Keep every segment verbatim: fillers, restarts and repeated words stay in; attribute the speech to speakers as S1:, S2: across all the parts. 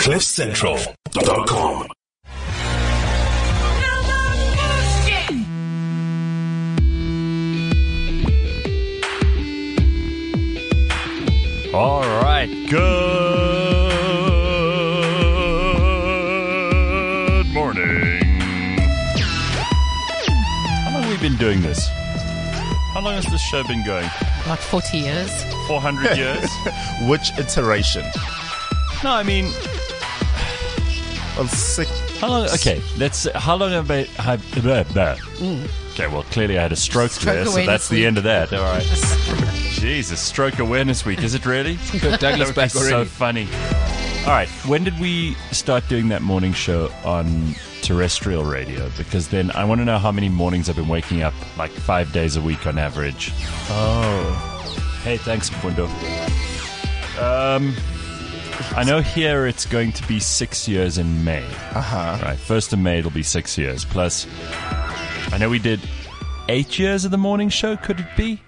S1: cliff central dot com.
S2: All right, good morning. How long have we been doing this? How long has this show been going?
S3: About forty years.
S2: four hundred years?
S4: Which iteration?
S2: No, I mean,
S4: Well, six.
S2: how long? Okay, let's. How long have I? Have, blah, blah. Okay, well, clearly I had a stroke,
S3: Stroke
S2: there, so
S3: awareness
S2: that's the
S3: week.
S2: end of that. All right. Jesus, Stroke Awareness Week. Is it really?
S5: Douglas
S2: That would be
S5: back
S2: so
S5: already.
S2: funny. All right, when did we start doing that morning show on terrestrial radio? Because then I want to know how many mornings I've been waking up, like five days a week on average.
S4: Oh.
S2: Hey, thanks, Mfundo. Um, I know here it's going to be six years in May.
S4: Uh-huh.
S2: Right, first of May it'll be six years. Plus, I know we did eight years of the morning show. Could it be?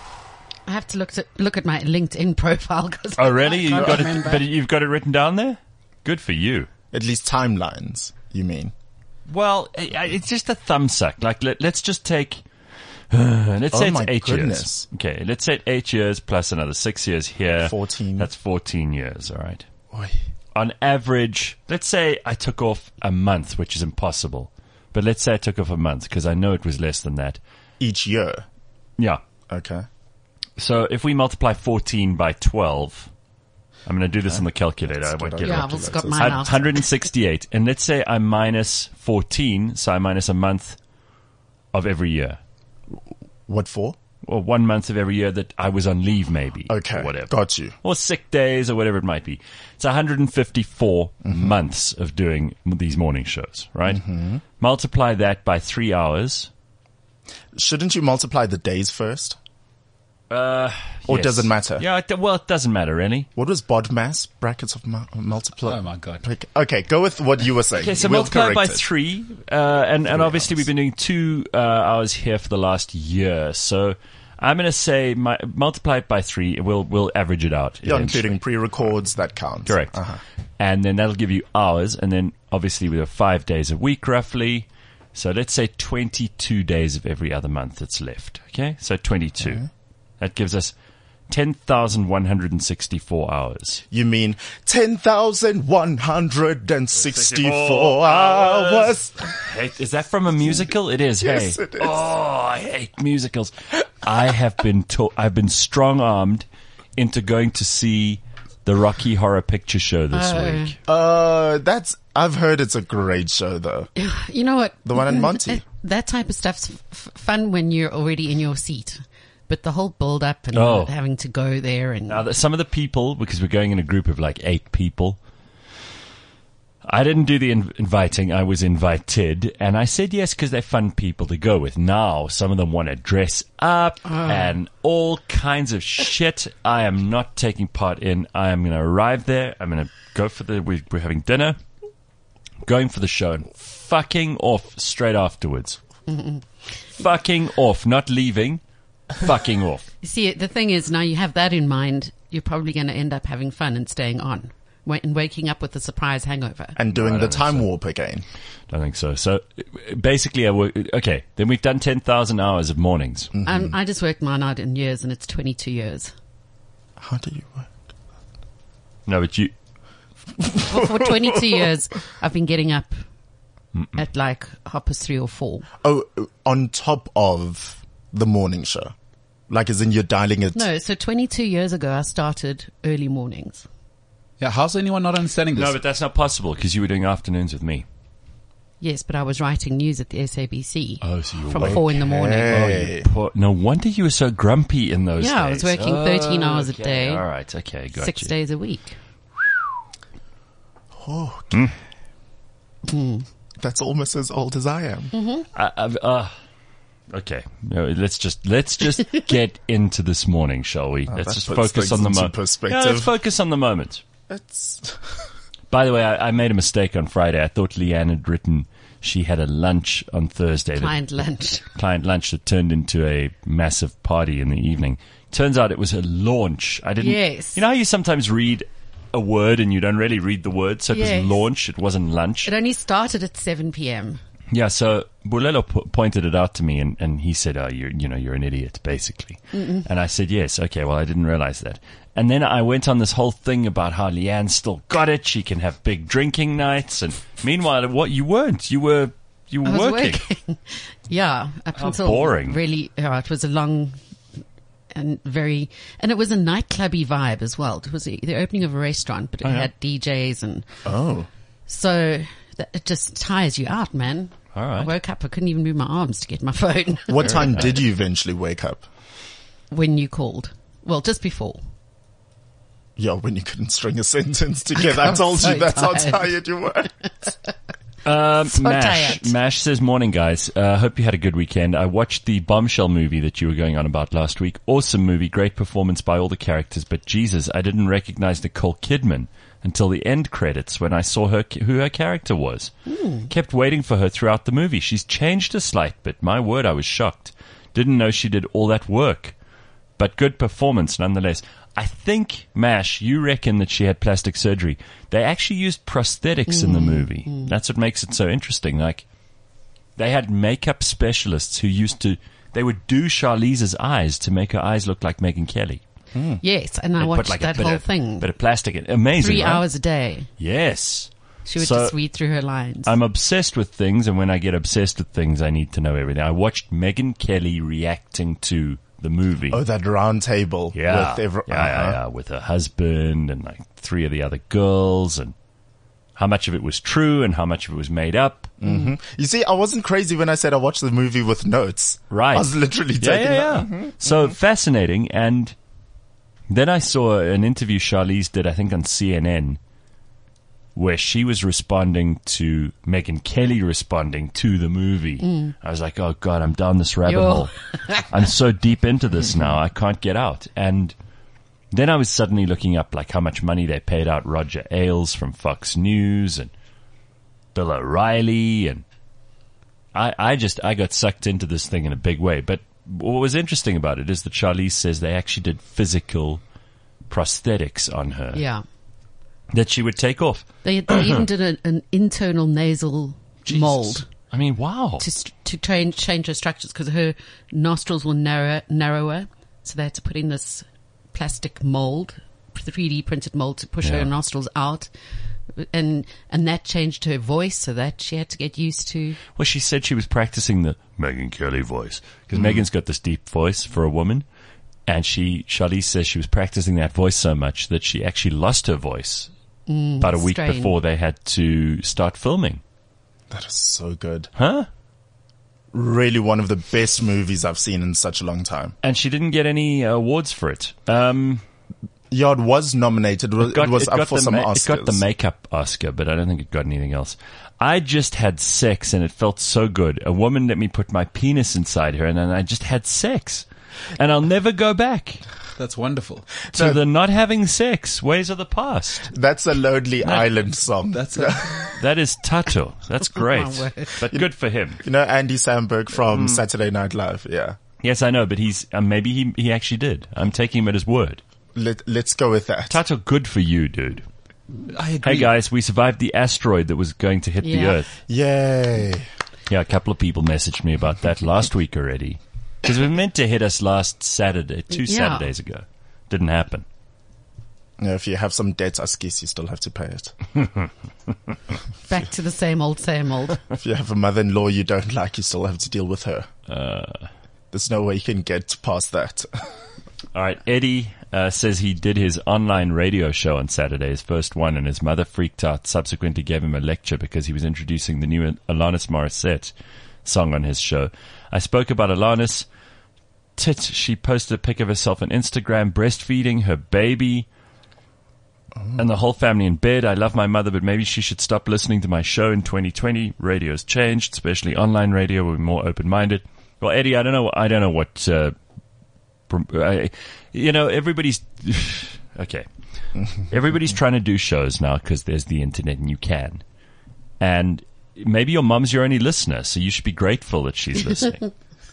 S3: I have to look at look at my LinkedIn profile. Cause
S2: Oh, really?
S3: I
S2: You've
S3: can't
S2: got it,
S3: remember.
S2: but you've got it written down there. Good for you.
S4: At least timelines, you mean?
S2: Well, i- i- it's just a thumb suck. Like, let, let's just take. Uh, let's
S4: Oh
S2: say
S4: my
S2: it's eight
S4: goodness.
S2: years. Okay, let's say eight years plus another six years here.
S4: fourteen.
S2: That's fourteen years. All right.
S4: Oy.
S2: On average, let's say I took off a month, which is impossible. But let's say I took off a month because I know it was less than that.
S4: Each year.
S2: Yeah.
S4: Okay.
S2: So if we multiply fourteen by twelve, I'm going to do this on the calculator. I
S4: Let's
S2: won't
S4: get
S2: get it
S3: yeah,
S2: up.
S3: I've also got
S4: One
S3: mine
S2: one
S3: out.
S2: hundred sixty-eight. And let's say I minus fourteen, so I minus a month of every year.
S4: What for?
S2: Or one month of every year that I was on leave, maybe.
S4: Okay.
S2: Or whatever.
S4: Got you.
S2: Or sick days or whatever it might be. It's one hundred fifty-four
S4: Mm-hmm.
S2: months of doing these morning shows, right? Mm-hmm. Multiply that by three hours.
S4: Shouldn't you multiply the days first?
S2: Uh,
S4: Or
S2: yes.
S4: does it matter?
S2: Yeah, it, well, it doesn't matter, really.
S4: What was BODMAS? Brackets of mu- multiply.
S5: Oh my god.
S4: Okay, okay, go with what you were saying.
S2: Okay, so
S4: We'll
S2: multiply by
S4: correct it.
S2: three, uh, and, and obviously
S4: hours.
S2: we've been doing two uh, hours here for the last year. So I'm going to say my, multiply it by three. We'll we'll average it out.
S4: Yeah,
S2: eventually.
S4: including pre-records, that counts.
S2: Correct.
S4: Uh-huh.
S2: And then that'll give you hours, and then obviously we have five days a week roughly. So let's say twenty-two days of every other month that's left. Okay, so twenty-two.
S4: Okay.
S2: That gives us ten thousand one hundred sixty-four hours.
S4: You mean ten thousand one hundred sixty-four hours?
S2: Hey, is that from a musical? It is.
S4: Yes,
S2: hey.
S4: it is.
S2: Oh, I hate musicals. I have been to- I've been strong-armed into going to see the Rocky Horror Picture Show this
S3: Oh.
S2: week.
S4: Uh, that's, I've heard it's a great show though.
S3: You know what?
S4: The one in Monty.
S3: That, that type of stuff's f- fun when you're already in your seat. But the whole build up and
S2: Oh.
S3: having to go there and
S2: Now, some of the people, because we're going in a group of like eight people, I didn't do the in- inviting. I was invited, and I said yes because they're fun people to go with. Now, some of them want to dress up and all kinds of shit. I am not taking part in. I am going to arrive there. I'm going to go for the. We, we're having dinner, going for the show, and fucking off straight afterwards. Fucking off, not leaving. Fucking off.
S3: You see, the thing is, now you have that in mind, you're probably going to end up having fun and staying on wa- and waking up with a surprise hangover.
S4: And doing
S2: I
S4: the
S2: don't think
S4: time
S2: so.
S4: warp again.
S2: Don't think so. So uh, basically, I work. Okay, then we've done ten thousand hours of mornings.
S3: Um, I just worked mine out in years, and it's twenty-two years.
S4: How do you work?
S2: No, but you.
S3: For, for twenty-two years, I've been getting up at like half past three or four.
S4: Oh, on top of the morning show. Like as in you're dialing it.
S3: No, so twenty-two years ago, I started early mornings.
S5: Yeah, how's anyone not understanding this?
S2: No, but that's not possible because you were doing afternoons with me.
S3: Yes, but I was writing news at the S A B C
S2: Oh, so you were
S3: from
S2: working.
S3: four in the morning.
S4: Hey.
S2: Poor, no wonder you were so grumpy in those days.
S3: Yeah, I was working thirteen hours a
S2: Okay,
S3: day,
S2: All right, okay, got
S3: six
S2: you.
S3: days a week.
S4: Oh, that's almost as old as I am.
S2: I, I've, uh, okay, no, let's just let's just get into this morning, shall we? let's
S4: that
S2: just
S4: puts
S2: focus
S4: things
S2: on the
S4: into
S2: moment.
S4: perspective.
S2: Yeah, let's focus on the moment.
S4: It's
S2: By the way, I, I made a mistake on Friday. I thought Leanne had written she had a lunch on Thursday. that-
S3: Client lunch.
S2: client lunch that turned into a massive party in the evening. Turns out it was a launch. I didn't.
S3: Yes.
S2: You know how you sometimes read a word and you don't really read the word. So it
S3: Yes.
S2: was launch. It wasn't lunch.
S3: It only started at seven p.m.
S2: Yeah, so Bulelo p- pointed it out to me, and, and he said, "Oh, you're you know you're an idiot, basically." Mm-mm. And I said, "Yes, okay. Well, I didn't realize that." And then I went on this whole thing about how Leanne still got it. She can have big drinking nights, and meanwhile, what you weren't. You were you were
S3: I was
S2: working.
S3: working. Yeah, up
S2: How
S3: until
S2: boring.
S3: really, yeah, it was a long and very, and it was a nightclubby vibe as well. It was the the opening of a restaurant, but it
S2: Oh, yeah.
S3: had D Js, and
S4: Oh.
S3: so that, it just tires you out, man.
S2: All right.
S3: I woke up, I couldn't even move my arms to get my phone
S4: What time did you eventually wake up?
S3: when you called. Well, just before.
S4: Yeah, when you couldn't string a sentence together. I,
S3: I'm
S4: told
S3: so
S4: you that's
S3: tired.
S4: how tired you were.
S2: Um,
S3: So
S2: Mash,
S3: tired.
S2: Mash says, morning guys. Uh, hope you had a good weekend. I watched the Bombshell movie that you were going on about last week. Awesome movie. Great performance by all the characters. But Jesus, I didn't recognize Nicole Kidman until the end credits when I saw her, who her character was. Kept waiting for her throughout the movie. She's changed a slight bit. My word, I was shocked. Didn't know she did all that work. But good performance nonetheless. I think, Mash, you reckon that she had plastic surgery. They actually used prosthetics in the movie. That's what makes it so interesting. Like, they had makeup specialists who used to, they would do Charlize's eyes to make her eyes look like Megyn Kelly.
S3: Yes, and I
S2: They'd
S3: watched
S2: put like
S3: that
S2: a bit
S3: whole
S2: of,
S3: thing.
S2: bit of plastic in. Amazing,
S3: Three
S2: right?
S3: hours a day.
S2: Yes.
S3: She would
S2: So-
S3: just read through her lines.
S2: I'm obsessed with things, and when I get obsessed with things, I need to know everything. I watched Megyn Kelly reacting to the movie.
S4: Oh, that round table.
S2: Yeah,
S4: With every-
S2: yeah, yeah,
S4: uh-huh.
S2: yeah, with her husband and like three of the other girls, and how much of it was true and how much of it was made up.
S4: Mm-hmm. You see, I wasn't crazy when I said I watched the movie with notes.
S2: Right.
S4: I was literally
S2: Yeah,
S4: taking
S2: yeah,
S4: that.
S2: yeah. So fascinating. And then I saw an interview Charlize did, I think, on C N N, where she was responding to Megyn Kelly responding to the movie. I was like, oh God, I'm down this rabbit
S3: Yo.
S2: hole. I'm so deep into this now, I can't get out. And then I was suddenly looking up like how much money they paid out Roger Ailes from Fox News and Bill O'Reilly, and I, I just I got sucked into this thing in a big way. But what was interesting about it is that Charlize says they actually did physical prosthetics on her
S3: yeah.
S2: that she would take off.
S3: They, they even did an, an internal nasal
S2: Jesus.
S3: mold
S2: I mean, wow.
S3: to st- to change change her structures because her nostrils were narrower, narrower, so they had to put in this plastic mold, three D printed mold to push
S2: Yeah.
S3: her nostrils out, and and that changed her voice, so that she had to get used to.
S2: Well, she said she was practicing the Megyn Kelly voice because Megan's got this deep voice for a woman, and she Charlize says she was practicing that voice so much that she actually lost her voice about a week
S3: strain.
S2: before they had to start filming.
S4: That is so good.
S2: Huh?
S4: Really one of the best movies I've seen in such a long time.
S2: And she didn't get any awards for it. Um,
S4: Yeah, it was nominated. It was,
S2: got-
S4: it was
S2: it
S4: up
S2: got
S4: for
S2: the
S4: some
S2: ma-
S4: Oscars.
S2: It got the makeup Oscar, but I don't think it got anything else. I just had sex and it felt so good. A woman let me put my penis inside her and then I just had sex. And I'll never go back
S5: That's wonderful.
S2: to
S4: No.
S2: the not having sex ways of the past.
S4: That's a Lonely Island song.
S5: That's a,
S2: That is Tato. That's great.
S3: My word.
S2: But good for him.
S4: You know Andy Samberg from
S2: Mm.
S4: Saturday Night Live? Yeah.
S2: Yes, I know, but he's uh, maybe he he actually did. I'm taking him at his word.
S4: Let, let's go with that.
S2: Tato, good for you, dude.
S5: I agree.
S2: Hey guys, we survived the asteroid that was going to hit the
S3: Yeah.
S2: Earth.
S4: Yay.
S2: Yeah, a couple of people messaged me about that last week already. Because it was meant to hit us last Saturday, two
S3: Yeah.
S2: Saturdays ago. Didn't happen.
S4: Yeah, if you have some debt, I guess you still have to pay it.
S3: Back to the same old, same old.
S4: If you have a mother-in-law you don't like, you still have to deal with her.
S2: Uh,
S4: There's no way you can get past that.
S2: all right, Eddie uh, says he did his online radio show on Saturday, his first one, and his mother freaked out, subsequently gave him a lecture because he was introducing the new Alanis Morissette song on his show. I spoke about Alanis. Tit, she posted a pic of herself on Instagram, breastfeeding her baby. And the whole family in bed. I love my mother, but maybe she should stop listening to my show in twenty twenty. Radio's changed, especially online radio. We're more open-minded. Well, Eddie, I don't know. I don't know what. Uh, prom- I, you know, everybody's okay. Everybody's trying to do shows now because there's the internet and you can. And maybe your mom's your only listener, so you should be grateful that she's listening.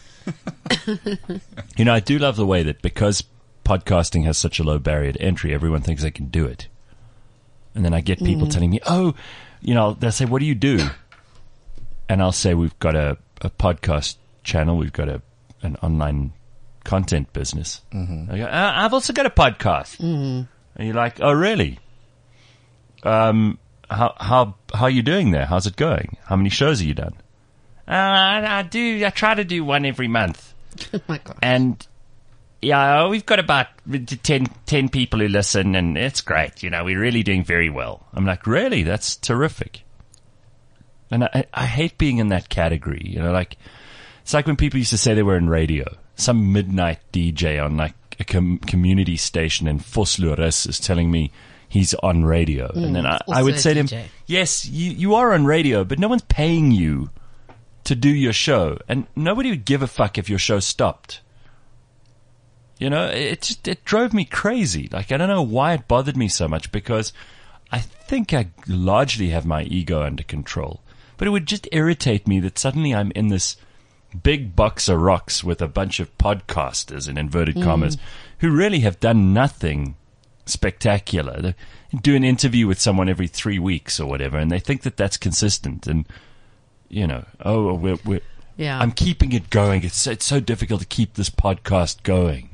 S2: You know, I do love the way that because podcasting has such a low barrier to entry, everyone thinks they can do it. And then I get people telling me, oh, you know, they'll say, what do you do? And I'll say, we've got a, a podcast channel. We've got a an online content business. Mm-hmm. I go, uh, I've also got a podcast. Mm-hmm. And you're like, oh, really? Um, how, how, how are you doing there? How's it going? How many shows have you done? Uh, I, I do, I try to do one every month.
S3: Oh my God.
S2: And yeah, we've got about ten, ten people who listen, and it's great. You know, we're really doing very well. I'm like, really? That's terrific. And I, I hate being in that category. You know, like, it's like when people used to say they were in radio. Some midnight D J on like a com- community station in Vosloorus is telling me he's on radio. Mm, and then I, I would say to him, yes, you, you are on radio, but no one's paying you to do your show. And nobody would give a fuck if your show stopped. You know, it just, it drove me crazy. Like, I don't know why it bothered me so much, because I think I largely have my ego under control. But it would just irritate me that suddenly I'm in this big box of rocks with a bunch of podcasters, in inverted mm. commas, who really have done nothing spectacular. They do an interview with someone every three weeks or whatever, and they think that that's consistent. And, you know, oh, we're, we're
S3: yeah.
S2: I'm keeping it going. It's so, it's so difficult to keep this podcast going.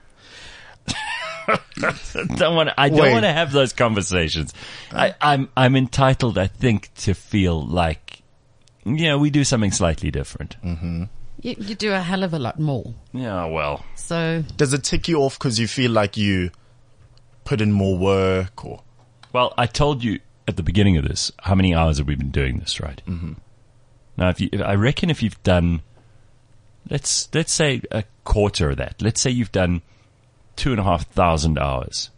S2: don't want. I don't want to have those conversations. I, I'm I'm entitled, I think, to feel like, yeah, we do something slightly different.
S4: Mm-hmm.
S3: You, you do a hell of a lot more.
S2: Yeah, well.
S3: So
S4: does it tick you off because you feel like you put in more work, or?
S2: Well, I told you at the beginning of this how many hours have we been doing this, right?
S4: Mm-hmm.
S2: Now, if you, I reckon if you've done, let's let's say a quarter of that. Let's say you've done two and a half thousand hours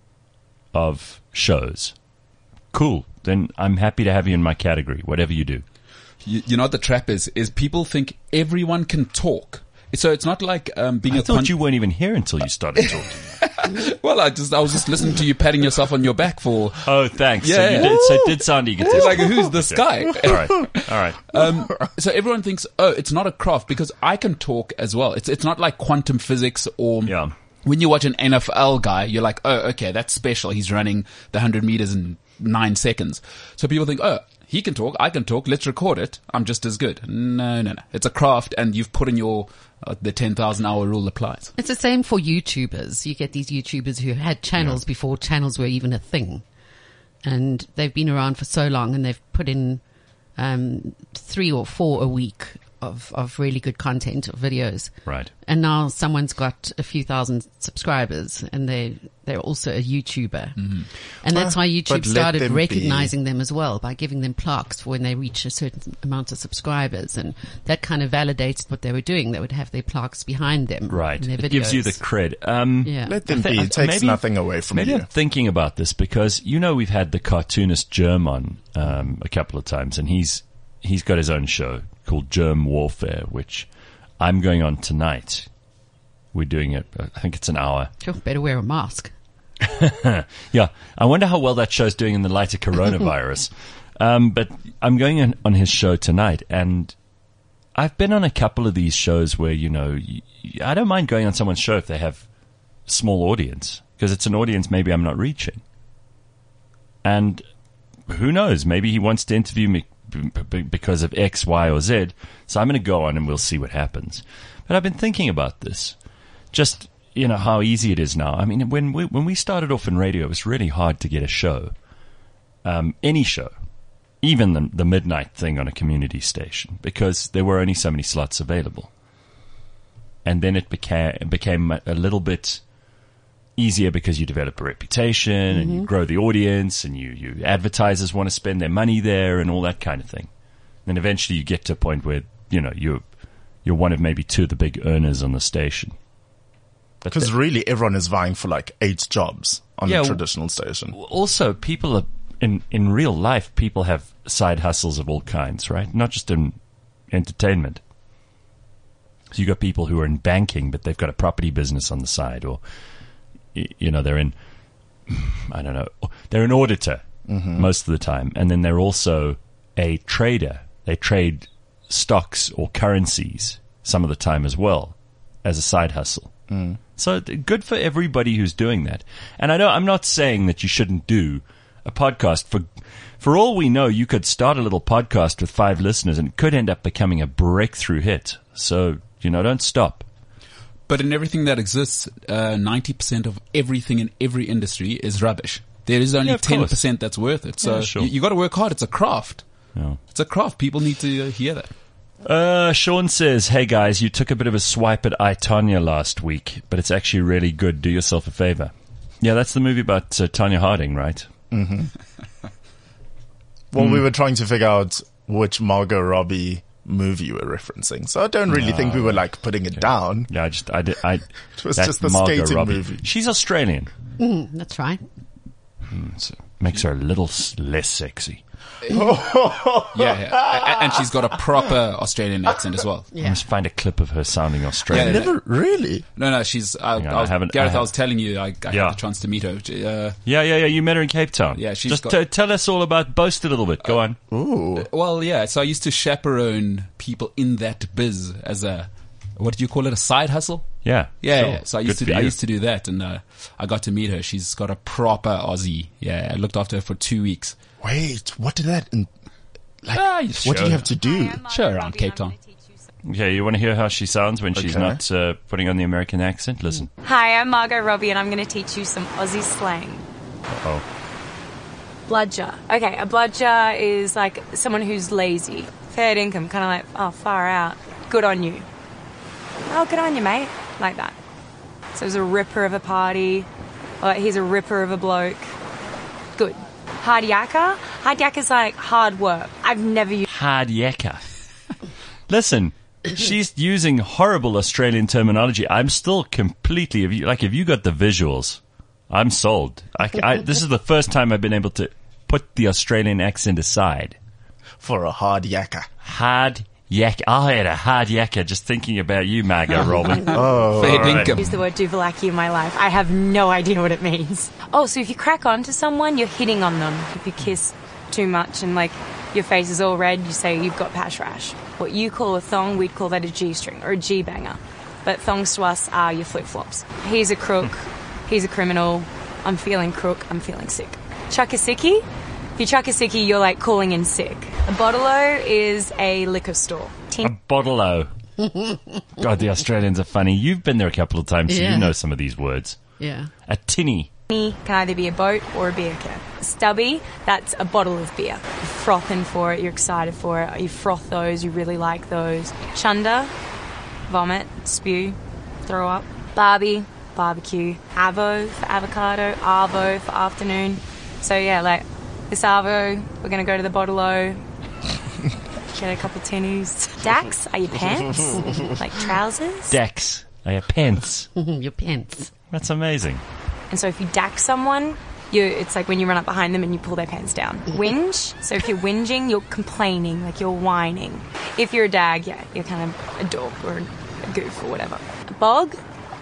S2: of shows. Cool. Then I'm happy to have you in my category, whatever you do.
S5: You, you know what the trap is? Is people think everyone can talk. So it's not like um, being
S2: I
S5: a
S2: thought
S5: con-
S2: you weren't even here until you started talking.
S5: Well, I just I was just listening to you patting yourself on your back for.
S2: Oh, thanks.
S5: Yeah.
S2: So, you did, so it did sound egotistical.
S5: Like, who's this guy?
S2: All right. All right.
S5: Um, so everyone thinks, oh, it's not a craft because I can talk as well. It's it's not like quantum physics or.
S2: Yeah.
S5: When you watch an N F L guy, you're like, oh, okay, that's special. He's running the one hundred meters in nine seconds. So people think, oh, he can talk, I can talk, let's record it. I'm just as good. No, no, no. It's a craft, and you've put in your, uh, the ten thousand hour rule applies.
S3: it's the same for YouTubers. You get these YouTubers who had channels yeah. before channels were even a thing. And they've been around for so long, and they've put in um, three or four a week of, of really good content, of videos.
S2: Right.
S3: And now someone's got a few thousand subscribers, and they they're also a YouTuber. Mm-hmm. And that's
S4: Uh,
S3: why YouTube
S4: but let
S3: started
S4: them
S3: recognizing them as well, by giving them plaques for when they reach a certain amount of subscribers. And that kind of validates what they were doing. They would have their plaques behind them.
S2: Right.
S3: In their
S2: It
S3: videos.
S2: gives you the cred. Um,
S3: Yeah.
S4: Let them
S2: I thi-
S4: be.
S2: I-
S4: It takes
S2: maybe-
S4: nothing away from
S2: Maybe
S4: you.
S2: I'm thinking about this because, you know, we've had the cartoonist Germ on um, a couple of times, and he's he's got his own show called Germ Warfare, which I'm going on tonight. We're doing it, I think it's an hour.
S3: Sure, better wear a mask.
S2: Yeah, I wonder how well that show's doing in the light of coronavirus. um, but I'm going on, on his show tonight, and I've been on a couple of these shows where, you know, y- I don't mind going on someone's show if they have a small audience, because it's an audience maybe I'm not reaching. And who knows, maybe he wants to interview me b- b- because of X, Y, or Z, so I'm going to go on and we'll see what happens. But I've been thinking about this. Just, you know, how easy it is now. I mean, when we, when we started off in radio, it was really hard to get a show. Um, any show. Even the, the midnight thing on a community station. Because there were only so many slots available. And then it became, it became a little bit easier because you develop a reputation and
S3: Mm-hmm.
S2: you grow the audience and you, you advertisers want to spend their money there and all that kind of thing. Then eventually you get to a point where, you know, you're, you're one of maybe two of the big earners on the station.
S4: Because really, everyone is vying for like eight jobs on
S2: Yeah,
S4: a traditional station.
S2: Also, people are in in real life. People have side hustles of all kinds, right? Not just in entertainment. So you got people who are in banking, but they've got a property business on the side, or y- you know, they're in I don't know, they're an auditor mm-hmm. most of the time, and then they're also a trader. They trade stocks or currencies some of the time as well as a side hustle. Mm. So th- good for everybody who's doing that. And I know I'm not saying that you shouldn't do a podcast. For for all we know, you could start a little podcast with five listeners and it could end up becoming a breakthrough hit. So, you know, don't stop.
S5: But in everything that exists, uh, ninety percent of everything in every industry is rubbish. There is only
S2: Yeah, of
S5: ten
S2: course.
S5: percent that's worth it. So
S2: Yeah, sure.
S5: you, you got to work hard. It's a craft.
S2: Yeah.
S5: It's a craft. People need to uh, hear that.
S2: Uh, Sean says, hey guys, you took a bit of a swipe at I, Tonya last week, but it's actually really good. Do yourself a favor. Yeah, that's the movie about uh, Tonya Harding, right?
S4: Well, we were trying to figure out which Margot Robbie movie you were referencing, so I don't really think we were like putting it down.
S2: Yeah, I just, I did, I,
S4: It was
S2: that's
S4: just the
S2: Margot
S4: skating
S2: Robbie.
S4: movie.
S2: She's Australian.
S3: Mm, that's right.
S2: So makes her a little s- less sexy.
S5: Yeah, yeah. A- and she's got a proper Australian accent as well.
S2: I
S3: Yeah.
S2: must find a clip of her sounding Australian.
S5: Yeah,
S4: Never really.
S5: No, no, she's. I,
S2: Hang on,
S5: I was,
S2: I haven't-
S5: Gareth,
S2: I
S5: I,
S2: have-
S5: was telling you, I, I
S2: Yeah.
S5: had the chance to meet her. Uh,
S2: Yeah, yeah, yeah. You met her in Cape Town.
S5: Yeah, she's
S2: just
S5: got-
S2: t- tell us all about. Boast a little bit. Go on.
S4: Ooh.
S5: well, yeah. So I used to chaperone people in that biz as a, what do you call it, a side hustle?
S2: Yeah,
S5: Yeah,
S2: sure.
S5: yeah. So I
S2: Good
S5: used to
S2: for
S5: do, I
S2: you.
S5: used to do that, and uh, I got to meet her. She's got a proper Aussie. Yeah, I looked after her for two weeks.
S4: Wait, what did that? In, like,
S5: Ah, you
S4: what
S5: show
S4: did you have to do?
S5: Show her around Cape Town.
S2: Okay, you want to hear how she sounds when she's
S4: Okay.
S2: not uh, putting on the American accent? Listen.
S6: Hi, I'm Margot Robbie, and I'm going to teach you some Aussie slang.
S2: Oh,
S6: Bludger. Okay, a bludger is like someone who's lazy. Fair income, kind of like, oh, far out. Good on you. Oh, good on you, mate. Like that. So he's a ripper of a party. Or he's a ripper of a bloke. Good. Hard yakka? Hard yakka's like hard work. I've never used
S2: hard yakka. Listen, she's using horrible Australian terminology. I'm still completely, if you, like, if you got the visuals, I'm sold. I, I, this is the first time I've been able to put the Australian accent aside.
S4: For a hard yakka.
S2: Hard yakka. I had a hard yakka just thinking about you, Margot Robbie.
S4: Oh,
S5: Fair
S2: right.
S5: dinkum.
S6: use the word duvalaki in my life. I have no idea what it means. Oh, so if you crack on to someone, you're hitting on them. If you kiss too much and like your face is all red, you say you've got pash rash. What you call a thong, we'd call that a G-string or a G-banger. But thongs to us are your flip-flops. He's a crook. He's a criminal. I'm feeling crook. I'm feeling sick. Chuck a sickie. If you chuck a sickie, you're like calling in sick. A bottle-o is a liquor store.
S2: A bottle-o. God, the Australians are funny. You've been there a couple of times, so
S3: Yeah.
S2: you know some of these words.
S3: Yeah.
S2: A tinny.
S6: Tinny can either be a boat or a beer can. Stubby, that's a bottle of beer. You're frothing for it, you're excited for it, you froth those, you really like those. Chunder, vomit, spew, throw up. Barbie, barbecue. Avo for avocado, arvo for afternoon. So yeah, like this arvo, we're gonna go to the bottle-o, get a couple tinnies. Dax, are your pants? Like trousers?
S2: Dex. They are pants.
S3: Your pants.
S2: That's amazing.
S6: And so if you dax someone, you it's like when you run up behind them and you pull their pants down. Whinge, so if you're whinging, you're complaining, like you're whining. If you're a dag, yeah, you're kind of a dog or a goof or whatever. A bog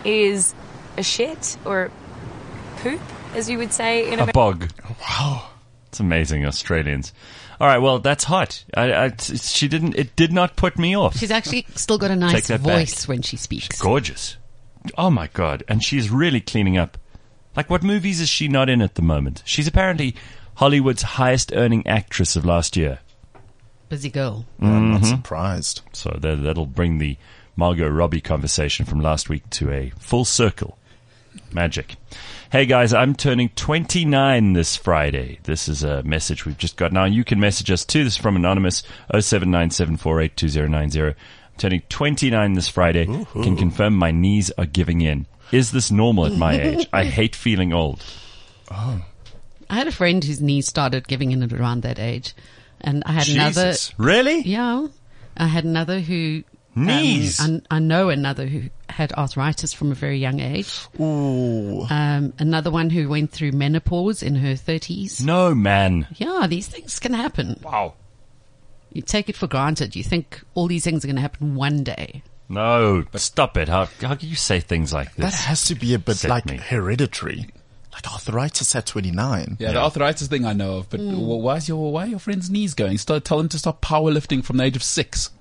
S6: is a shit or poop, as you would say in
S2: A
S6: America.
S2: bog. Wow. It's amazing, Australians. All right, well, that's hot. I, I, she didn't, it did not put me off.
S3: She's actually still got a nice
S2: Take that back.
S3: voice when she speaks.
S2: Gorgeous. Oh my God. And she's really cleaning up. Like, what movies is she not in at the moment? She's apparently Hollywood's highest earning actress of last year.
S3: Busy girl.
S4: I'm not surprised.
S2: So that, that'll bring the Margot Robbie conversation from last week to a full circle. Magic. Hey guys, I'm turning twenty-nine this Friday. This is a message we've just got now. You can message us too. This is from Anonymous, oh seven nine seven four eight two oh nine oh. I'm turning twenty-nine this Friday.
S4: Ooh-hoo.
S2: Can confirm my knees are giving in. Is this normal at my age? I hate feeling old.
S3: I had a friend whose knees started giving in at around that age. And I had another.
S2: Jesus. Really?
S3: Yeah. I had another who.
S2: Knees?
S3: Um, I, I know another who had arthritis from a very young age.
S4: Ooh.
S3: Um, another one who went through menopause in her thirties.
S2: No, man.
S3: Yeah, these things can happen.
S2: Wow.
S3: You take it for granted. You think all these things are going to happen one day.
S2: No, stop it. How, how can you say things like
S4: That
S2: this?
S4: has to be a bit
S2: Set
S4: like
S2: me.
S4: hereditary. Like arthritis at twenty-nine.
S5: Yeah, the arthritis thing I know of, but
S3: Hmm.
S5: wh why is your why are your friend's knees going? Start, tell them to stop powerlifting from the age of six.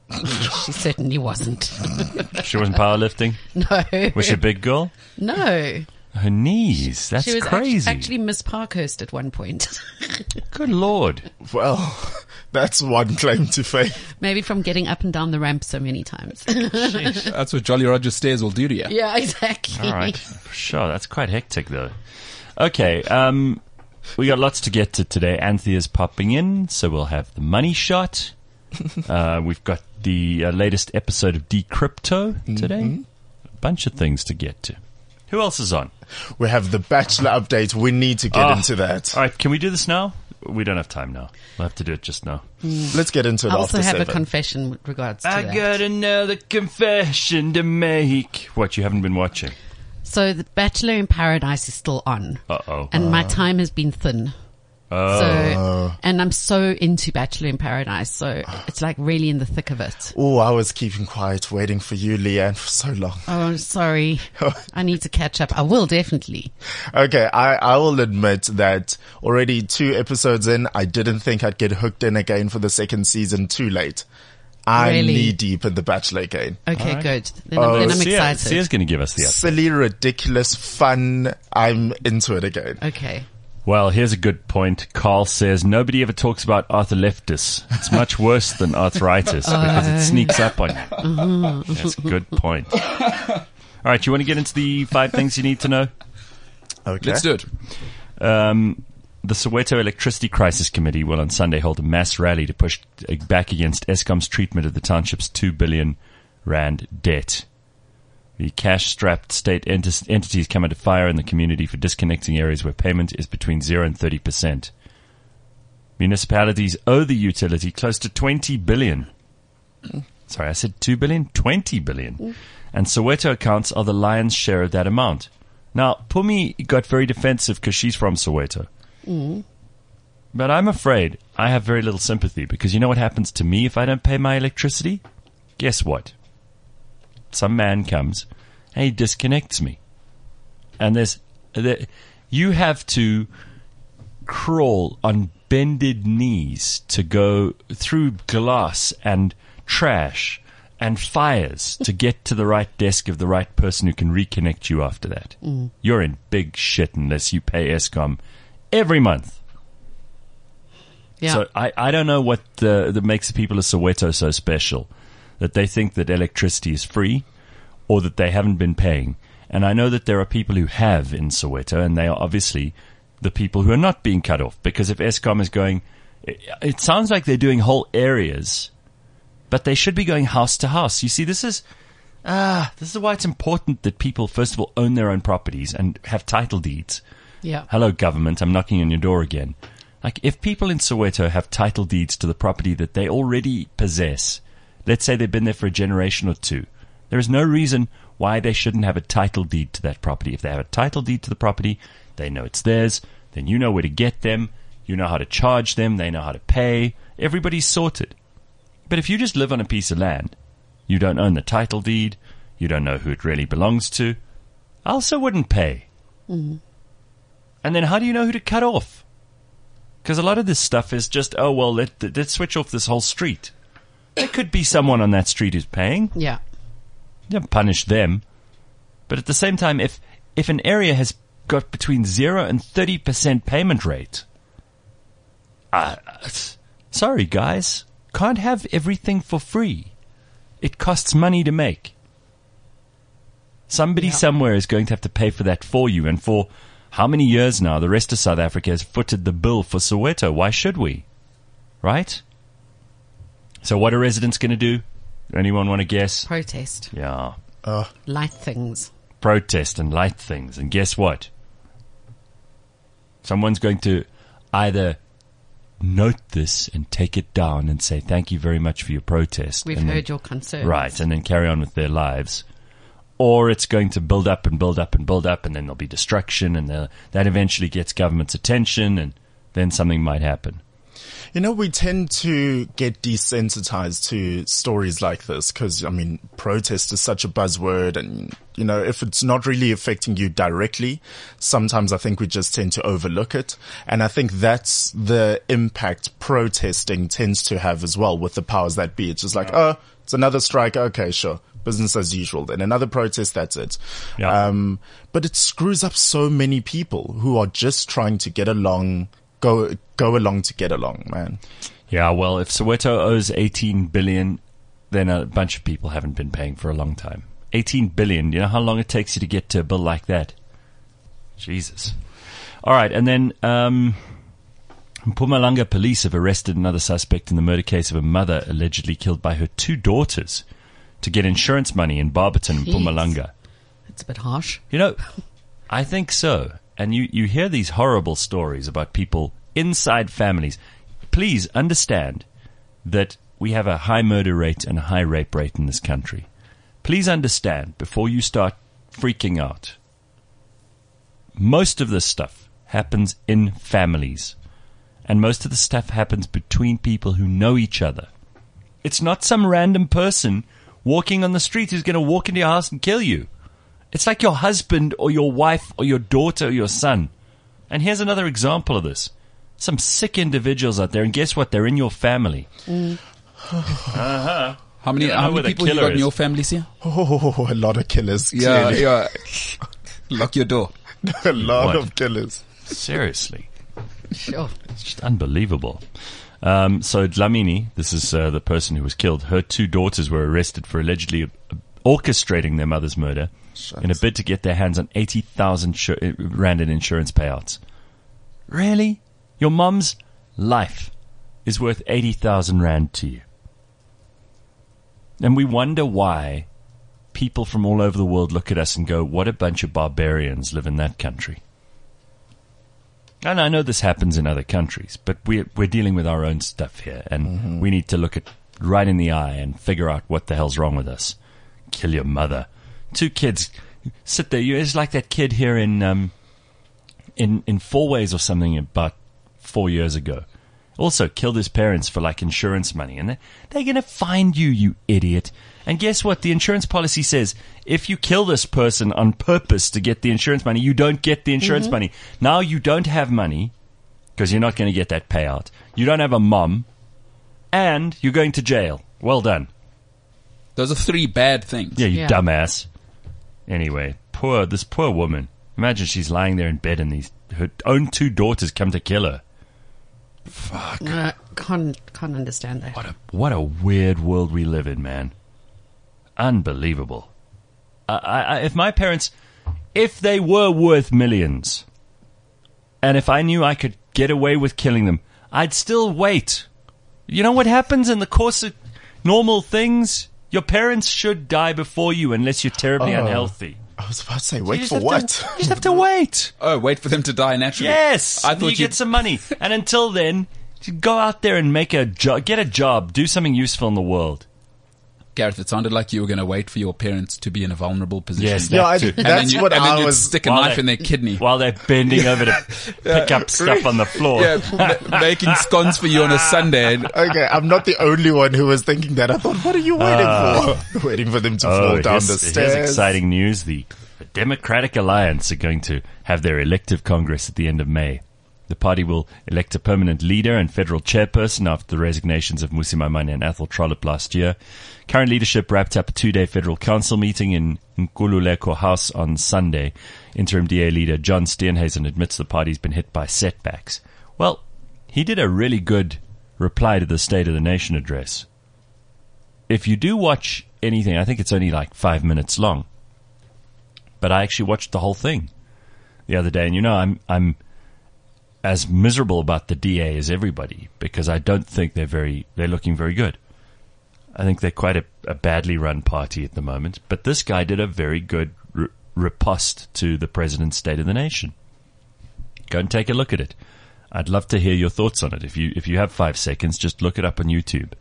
S3: She certainly wasn't.
S2: She wasn't powerlifting?
S3: No.
S2: Was she a big girl?
S3: No.
S2: Her knees. That's
S3: she was
S2: crazy.
S3: Act- actually Miss Parkhurst at one point.
S2: Good Lord.
S4: Well, that's one claim to fame.
S3: Maybe from getting up and down the ramp so many times.
S5: That's what Jolly Roger stairs will do to you.
S3: Yeah, exactly.
S2: All right. Sure. That's quite hectic, though. Okay. Um, we got lots to get to today. Anthea's popping in, so we'll have the money shot. Uh, we've got the uh, latest episode of Decrypto today. Mm-hmm. A bunch of things to get to. Who else is on?
S4: We have the Bachelor update. We need to get
S2: Oh,
S4: into that.
S2: All right. Can we do this now? We don't have time now. We'll have to do it just now.
S4: Let's get into it
S3: I also
S4: after
S3: have
S4: seven.
S3: a confession with regards to
S2: I
S3: that.
S2: got another confession to make. What, you haven't been watching?
S3: So The Bachelor in Paradise is still on.
S2: Uh-oh.
S3: And my time has been thin.
S2: Oh.
S3: So, and I'm so into Bachelor in Paradise, so it's like really in the thick of it.
S4: Oh, I was keeping quiet, waiting for you, Leanne, for so long.
S3: Oh, sorry. I need to catch up. I will definitely.
S4: Okay, I, I will admit that already two episodes in, I didn't think I'd get hooked in again for the second season too late. I'm
S3: Really?
S4: knee deep in the Bachelor again.
S3: Okay,
S2: right.
S3: good. Then,
S4: Oh,
S3: I'm, then I'm
S2: Sia,
S3: excited.
S2: Sia's going to give us the update.
S4: Silly, ridiculous, fun. I'm into it again.
S3: Okay.
S2: Well, here's a good point. Carl says, nobody ever talks about arthritis. It's much worse than arthritis because it sneaks up on you. That's a good point. All right, you want to get into the five things you need to know?
S4: Okay.
S5: Let's do it.
S2: Um, the Soweto Electricity Crisis Committee will on Sunday hold a mass rally to push back against Eskom's treatment of the township's two billion rand debt. The cash-strapped state ent- entities come under fire in the community for disconnecting areas where payment is between zero and thirty percent. Municipalities owe the utility close to twenty billion. Sorry, I said two billion? twenty billion. And Soweto accounts are the lion's share of that amount. Now, Pumi got very defensive because she's from Soweto.
S3: Mm.
S2: But I'm afraid I have very little sympathy because you know what happens to me if I don't pay my electricity? Guess what? Some man comes and he disconnects me. And there's, there, you have to crawl on bended knees to go through glass and trash and fires to get to the right desk of the right person who can reconnect you after that. Mm. You're in big shit unless you pay Eskom every month.
S3: Yeah.
S2: So I, I don't know what the, that makes the people of Soweto so special, that they think that electricity is free or that they haven't been paying. And I know that there are people who have in Soweto, and they are obviously the people who are not being cut off. Because if Eskom is going, it, it sounds like they're doing whole areas, but they should be going house to house. You see, this is, ah, this is why it's important that people, first of all, own their own properties and have title deeds.
S3: Yeah.
S2: Hello, government, I'm knocking on your door again. Like, if people in Soweto have title deeds to the property that they already possess, let's say they've been there for a generation or two, there is no reason why they shouldn't have a title deed to that property. If they have a title deed to the property, they know it's theirs, then you know where to get them, you know how to charge them, they know how to pay, everybody's sorted. But if you just live on a piece of land, you don't own the title deed, you don't know who it really belongs to, I also wouldn't pay.
S3: Mm-hmm.
S2: And then how do you know who to cut off? Because a lot of this stuff is just, oh, well, let, let's switch off this whole street. There could be someone on that street who's paying.
S3: Yeah.
S2: You don't punish them. But at the same time, if, if an area has got between zero and thirty percent payment rate, uh, sorry, guys, can't have everything for free. It costs money to make. Somebody
S3: Yeah.
S2: somewhere is going to have to pay for that for you. And for how many years now, the rest of South Africa has footed the bill for Soweto. Why should we? Right? So what are residents going to do? Anyone want to guess?
S3: Protest.
S2: Yeah.
S4: Uh,
S3: Light things.
S2: Protest and light things. And guess what? Someone's going to either note this and take it down and say, thank you very much for your protest.
S3: We've
S2: and
S3: heard
S2: then,
S3: your concerns.
S2: Right, and then carry on with their lives. Or it's going to build up and build up and build up, and then there'll be destruction, and the- that eventually gets government's attention, and then something might happen.
S4: You know, we tend to get desensitized to stories like this because, I mean, protest is such a buzzword and, you know, if it's not really affecting you directly, sometimes I think we just tend to overlook it. And I think that's the impact protesting tends to have as well with the powers that be. It's just like, oh, It's another strike. Okay, sure. Business as usual. Then another protest. That's it.
S2: Yeah.
S4: Um, but it screws up so many people who are just trying to get along, go, go along to get along, man.
S2: Yeah, well, if Soweto owes eighteen billion, then a bunch of people haven't been paying for a long time. eighteen billion. You know how long it takes you to get to a bill like that? Jesus. All right. And then, um, Mpumalanga police have arrested another suspect in the murder case of a mother allegedly killed by her two daughters to get insurance money in Barberton and
S3: Jeez.
S2: Mpumalanga.
S3: It's a bit harsh.
S2: You know, I think so. And you, you hear these horrible stories about people inside families. Please understand that we have a high murder rate and a high rape rate in this country. Please understand before you start freaking out. Most of this stuff happens in families. And most of the stuff happens between people who know each other. It's not some random person walking on the street who's going to walk into your house and kill you. It's like your husband or your wife or your daughter or your son. And here's another example of this. Some sick individuals out there, and guess what? They're in your family.
S3: Mm.
S2: Uh-huh.
S5: How many,
S2: You don't know
S5: how
S2: where
S5: many
S2: the
S5: people you
S2: killer
S5: got in
S2: is.
S5: your family, here?
S4: Oh, a lot of killers.
S5: Yeah,
S4: clearly.
S5: yeah. Lock your door.
S4: a lot
S2: What?
S4: of killers.
S2: Seriously.
S3: Sure.
S2: It's just unbelievable. Um, so Dlamini, this is uh, the person who was killed, her two daughters were arrested for allegedly orchestrating their mother's murder in a bid to get their hands on eighty thousand sh- rand in insurance payouts. Really? Your mum's life is worth eighty thousand rand to you. And we wonder why people from all over the world look at us and go, what a bunch of barbarians live in that country. And I know this happens in other countries, but we're, we're dealing with our own stuff here, and mm-hmm. we need to look it right in the eye and figure out what the hell's wrong with us. Kill your mother. Two kids sit there. It's like that kid here in um, in in Four Ways or something about four years ago. Also killed his parents for like insurance money, and they're, they're going to find you, you idiot. And guess what? The insurance policy says if you kill this person on purpose to get the insurance money, you don't get the insurance mm-hmm. money. Now you don't have money because you're not going to get that payout. You don't have a mom, and you're going to jail. Well done.
S5: Those are three bad things.
S2: Yeah, you
S3: Yeah.
S2: dumbass. Anyway, poor this poor woman. Imagine she's lying there in bed and these her own two daughters come to kill her. Fuck.
S3: Uh, can't can't understand that.
S2: What a what a weird world we live in, man. Unbelievable. I, I, if my parents, if they were worth millions, and if I knew I could get away with killing them, I'd still wait. You know what happens in the course of normal things? Your parents should die before you unless you're terribly
S4: Oh.
S2: unhealthy.
S4: I was about to say,
S2: You
S4: wait
S2: just
S4: for
S2: have
S4: what?
S2: To, you just have to wait.
S5: Oh, wait for them to die naturally.
S2: Yes,
S5: I
S2: and
S5: thought
S2: you
S5: you
S2: get some money, and until then, go out there and make a job, get a job, do something useful in the world.
S5: Gareth, it sounded like you were going to wait for your parents to be in a vulnerable position.
S2: Yes,
S4: Yeah,
S2: that
S4: I,
S2: too.
S5: and then
S4: that's
S5: you,
S4: what
S5: and then
S4: I
S5: you'd
S4: was.
S5: stick a
S2: While
S5: knife
S2: they-
S5: in their kidney.
S2: While they're bending over to pick up stuff on the floor.
S5: Yeah, ma- making scones for you on a Sunday. And,
S4: Okay, I'm not the only one who was thinking that. I thought, what are you waiting
S2: Uh,
S4: for? Waiting for them to
S2: Oh,
S4: fall down
S2: here's,
S4: the
S2: here's
S4: stairs.
S2: exciting news. The, the Democratic Alliance are going to have their elective Congress at the end of May. The party will elect a permanent leader and federal chairperson after the resignations of Musi Maimane and Athol Trollip last year. Current leadership wrapped up a two-day federal council meeting in Nkululeko House on Sunday. Interim D A leader John Steenhuisen admits the party's been hit by setbacks. Well, he did a really good reply to the State of the Nation address. If you do watch anything, I think it's only like five minutes long, but I actually watched the whole thing the other day, and you know, I'm I'm as miserable about the D A as everybody because I don't think they're very they're looking very good. I think they're quite a, a badly run party at the moment, but this guy did a very good r- riposte to the President's State of the Nation. Go and take a look at it. I'd love to hear your thoughts on it. If you if you have five seconds, just look it up on YouTube.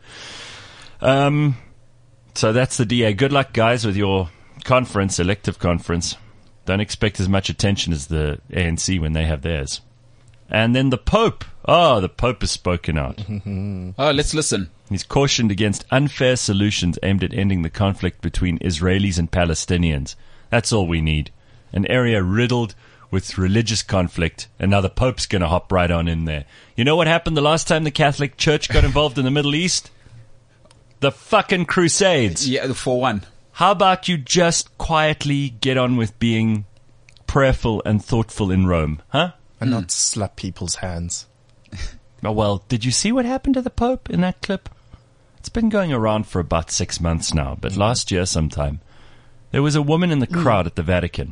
S2: Um, so that's the D A. Good luck, guys, with your conference, elective conference. Don't expect as much attention as the A N C when they have theirs. And then the Pope. Oh, the Pope has spoken out.
S5: oh, let's listen.
S2: He's cautioned against unfair solutions aimed at ending the conflict between Israelis and Palestinians. That's all we need. An area riddled with religious conflict, and now the Pope's going to hop right on in there. You know what happened the last time the Catholic Church got involved in the Middle East? The fucking Crusades.
S5: Yeah, for one.
S2: How about you just quietly get on with being prayerful and thoughtful in Rome, huh?
S4: And not slap people's hands.
S2: Oh, well, did you see what happened to the Pope in that clip? It's been going around for about six months now, but last year sometime, there was a woman in the crowd at the Vatican,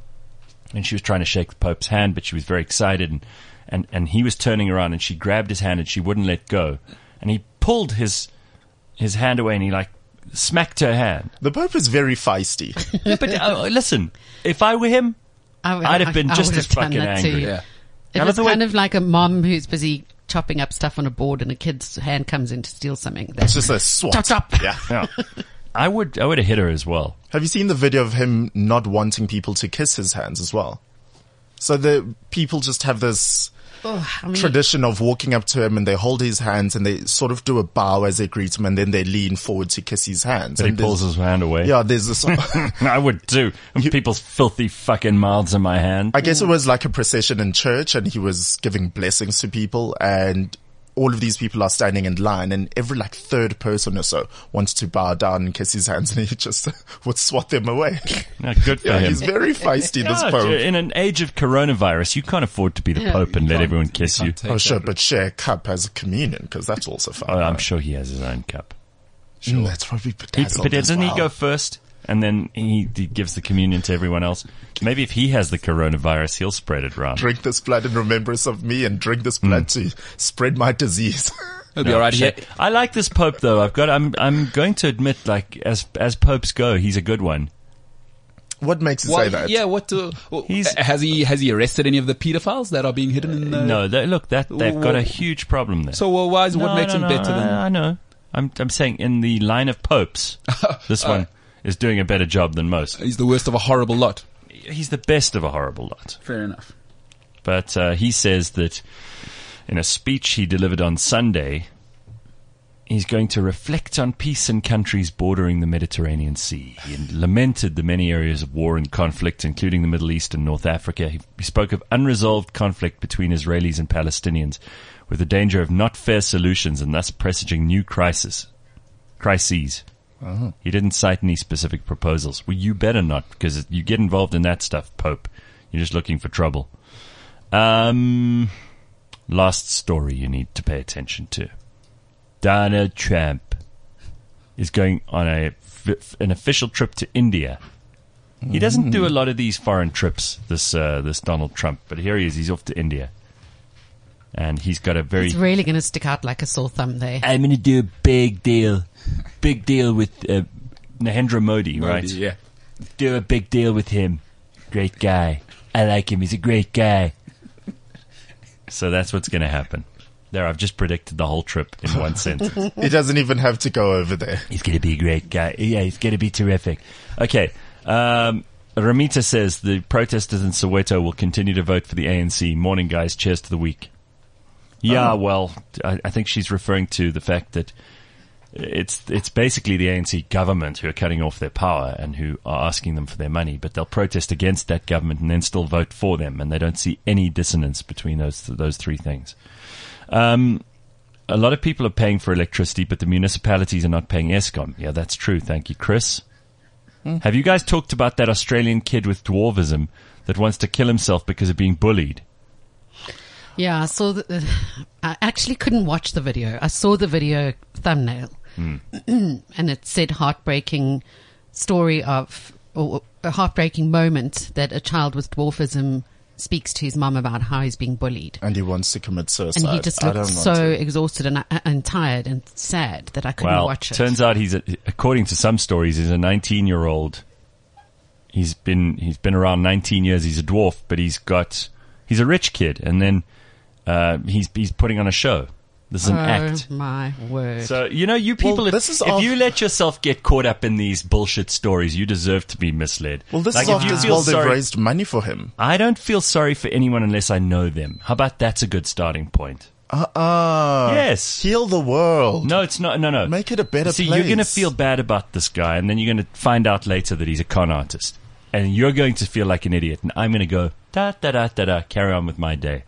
S2: and she was trying to shake the Pope's hand, but she was very excited, and, and, and he was turning around, and she grabbed his hand, and she wouldn't let go. And he pulled his his hand away, and he, like, smacked her hand.
S4: The Pope is very feisty.
S2: Yeah, but uh, listen, if I were him,
S3: I would-
S2: I'd have been
S3: I- I
S2: just
S3: would
S2: as
S3: have done
S2: fucking
S3: that
S2: angry.
S3: too.
S5: Yeah.
S3: It
S2: Now,
S3: was
S2: by the way-
S3: kind of like a mom who's busy chopping up stuff on a board and a kid's hand comes in to steal something.
S4: It's
S3: That's
S4: just a swat.
S3: chop, chop.
S4: Yeah.
S2: Yeah. I would I would have hit her as well.
S4: Have you seen the video of him not wanting people to kiss his hands as well? So the people just have this
S3: Oh, I mean,
S4: tradition of walking up to him and they hold his hands and they sort of do a bow as they greet him and then they lean forward to kiss his hands.
S2: But he
S4: And there's-
S2: pulls his hand away.
S4: Yeah, there's this.
S2: I would too. People's filthy fucking mouths in my hand.
S4: I guess it was like a procession in church and he was giving blessings to people and all of these people are standing in line and every like third person or so wants to bow down and kiss his hands and he just would swat them away.
S2: No, good for
S4: Yeah,
S2: him.
S4: he's very feisty, this
S2: Yeah,
S4: Pope.
S2: in an age of coronavirus, you can't afford to be the
S3: Yeah.
S2: Pope and let
S5: can't-
S2: everyone
S5: you
S2: kiss
S5: can't
S2: you.
S5: take
S4: Oh, sure,
S5: that.
S4: but share a cup as a communion because that's also fun.
S2: Oh, I'm sure he has his own cup.
S4: Sure, that's probably
S2: He,
S4: bedazzled
S2: but
S4: as
S2: doesn't he
S4: well.
S2: go first? And then he, he gives the communion to everyone else. Maybe if he has the coronavirus, he'll spread it around.
S4: Drink this blood in remembrance of me and drink this blood to spread my disease.
S5: It'll be
S2: No,
S5: all right.
S2: shit.
S5: Yeah.
S2: I like this Pope though. I've got. I'm. I'm going to admit, like as as popes go, he's a good one.
S4: What makes you
S5: Well,
S4: say that?
S5: yeah, what uh, well,
S2: He's-
S5: has he has he arrested any of the pedophiles that are being hidden in the
S2: No, they, look, that they've got a
S5: Well,
S2: huge problem there.
S5: So well, why is, what
S2: No,
S5: makes
S2: no,
S5: him
S2: no,
S5: better than
S2: I, I know. I'm. I'm saying in the line of popes, this one is doing a better job than most.
S5: he's the worst of a horrible lot.
S2: He's the best of a horrible lot.
S5: Fair enough.
S2: But uh, he says that in a speech he delivered on Sunday, he's going to reflect on peace in countries bordering the Mediterranean Sea. He lamented the many areas of war and conflict, including the Middle East and North Africa. He, he spoke of unresolved conflict between Israelis and Palestinians, with the danger of not fair solutions and thus presaging new crisis, crises. He didn't cite any specific proposals. Well, you better not, because you get involved in that stuff, Pope. You're just looking for trouble. Um, last story you need to pay attention to. Donald Trump is going on a an official trip to India. He doesn't do a lot of these foreign trips, this uh, this Donald Trump, but here he is. He's off to India, and he's got a very.
S3: it's really going to stick out like a sore thumb there.
S2: I'm going to do a big deal, big deal with uh, Narendra Modi, right?
S5: Yeah.
S2: Do a big deal with him. Great guy. I like him. He's a great guy. So that's what's going to happen. There, I've just predicted the whole trip in one sentence.
S4: He doesn't even have to go over there.
S2: He's going to be a great guy. Yeah, he's going to be terrific. Okay. Um, Ramita says the protesters in Soweto will continue to vote for the A N C. Morning, guys. Cheers to the week. Yeah,
S4: Oh.
S2: well, I, I think she's referring to the fact that it's it's basically the A N C government who are cutting off their power and who are asking them for their money, but they'll protest against that government and then still vote for them, and they don't see any dissonance between those those three things. Um, a lot of people are paying for electricity, but the municipalities are not paying Eskom. Yeah, that's true. Thank you, Chris. Have you guys talked about that Australian kid with dwarfism that wants to kill himself because of being bullied?
S3: Yeah, I saw the, uh, I actually couldn't watch the video. I saw the video thumbnail and it said heartbreaking story of, or a heartbreaking moment that a child with dwarfism speaks to his mum about how he's being bullied.
S4: And he wants to commit suicide.
S3: And he just
S4: I
S3: looked
S4: don't
S3: so
S4: want to.
S3: exhausted and, and tired and sad that I couldn't
S2: Well,
S3: watch it.
S2: turns out he's, a, according to some stories, he's a nineteen-year-old. He's been he's been around nineteen years. He's a dwarf, but he's got he's a rich kid, and then uh, he's he's putting on a show. This is an
S3: oh,
S2: act.
S3: my word.
S2: So, you know, you people,
S4: Well,
S2: if,
S4: this is
S2: if
S4: off-
S2: you let yourself get caught up in these bullshit stories, you deserve to be misled.
S4: Well, this
S2: Like,
S4: is
S2: if
S4: after
S2: you
S4: as
S2: feel
S4: well they've
S2: sorry-
S4: raised money for him.
S2: I don't feel sorry for anyone unless I know them. How about that's a good starting point?
S4: Uh-uh.
S2: Yes.
S4: Heal the world.
S2: No, it's not. No, no.
S4: Make it a better
S2: See,
S4: place.
S2: you're going to feel bad about this guy, and then you're going to find out later that he's a con artist. And you're going to feel like an idiot, and I'm going to go, da-da-da-da-da, carry on with my day.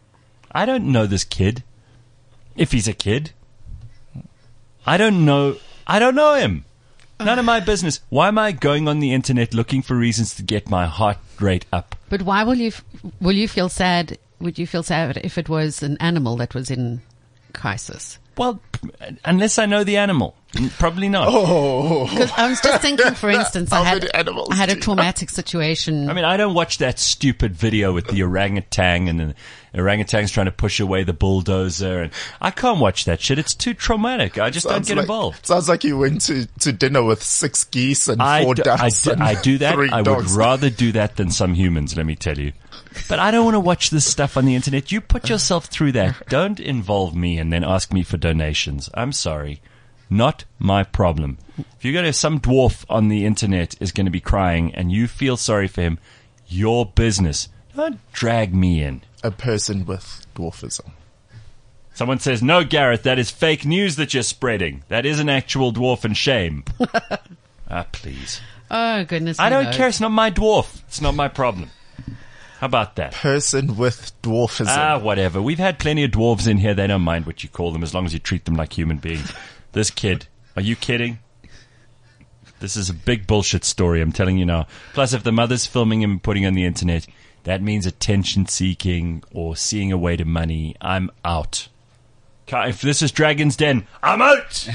S2: I don't know this kid. If he's a kid. I don't know I don't know him. None of my business. Why am I going on the internet looking for reasons to get my heart rate up?
S3: But why will you, f- will you feel sad, would you feel sad if it was an animal that was in crisis?
S2: Well, unless I know the animal. Probably not.
S4: Oh,
S3: Because I was just thinking, for instance, I
S4: How
S3: had,
S4: many animals
S3: I had a
S4: do you
S3: traumatic situation.
S2: I mean, I don't watch that stupid video with the orangutan and the orangutan's trying to push away the bulldozer. And I can't watch that shit. It's too traumatic. I just
S4: sounds
S2: don't get
S4: like,
S2: involved.
S4: Sounds like you went to, to dinner with six geese and
S2: I
S4: four
S2: do, I,
S4: ducks.
S2: do,
S4: and
S2: I do that.
S4: three
S2: I would
S4: dogs.
S2: rather do that than some humans, let me tell you. But I don't want to watch this stuff on the internet. You put yourself through that. Don't involve me and then ask me for donations. I'm sorry. Not my problem. If you're going to, some dwarf on the internet is going to be crying and you feel sorry for him, your business. Don't drag me in.
S4: A person with dwarfism.
S2: Someone says, no, Gareth, that is fake news that you're spreading. That is an actual dwarf and shame. Ah, please.
S3: Oh, goodness.
S2: I
S3: who
S2: don't
S3: knows?
S2: care. It's not my dwarf. It's not my problem. How about that?
S4: Person with dwarfism.
S2: Ah, whatever. We've had plenty of dwarves in here. They don't mind what you call them as long as you treat them like human beings. This kid, are you kidding? This is a big bullshit story, I'm telling you now. Plus, if the mother's filming him and putting on the internet, that means attention seeking or seeing a way to money. I'm out. If this is Dragon's Den, I'm out.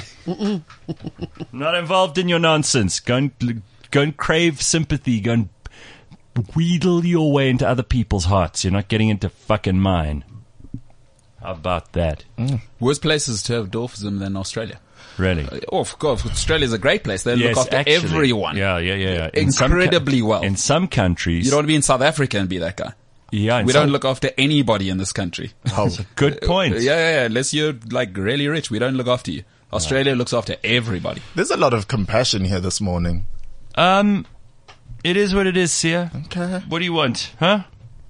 S2: Not involved in your nonsense. Go and, go and crave sympathy. Go and wheedle your way into other people's hearts. You're not getting into fucking mine. How about that?
S5: Worse places to have dwarfism than Australia.
S2: Really?
S5: Oh, of course. Australia's a great place. They
S2: Yes,
S5: look after
S2: actually.
S5: everyone.
S2: Yeah, yeah, yeah. yeah. In some
S5: Incredibly
S2: co-
S5: well.
S2: In some countries.
S5: You don't want to be in South Africa and be that guy.
S2: Yeah, in
S5: We
S2: some-
S5: don't look after anybody in this country.
S4: Oh,
S2: Good point.
S5: Yeah, yeah, yeah. Unless you're like really rich, we don't look after you. Australia looks after everybody.
S4: there's a lot of compassion here this morning.
S2: Um, it is what it is, Sia.
S4: Okay.
S2: What do you want, huh?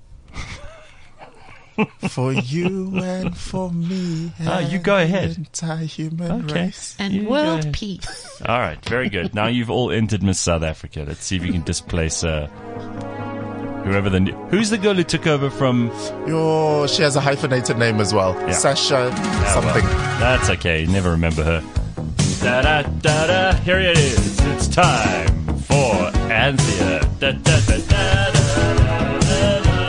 S4: For you and for me.
S2: Ah, you go ahead.
S4: Anti-human
S2: Okay.
S4: race.
S3: And
S2: You go
S3: world
S2: ahead.
S3: peace.
S2: All right, very good. Now you've all entered Miss South Africa. Let's see if you can displace uh, whoever the new, who's the girl who took over from.
S4: Yo, she has a hyphenated name as well.
S2: Yeah.
S4: Sasha
S2: Ah, well,
S4: something.
S2: that's okay. You never remember her. Da da da da. Here it is. It's time for Anthea. Da da da da da da da da da.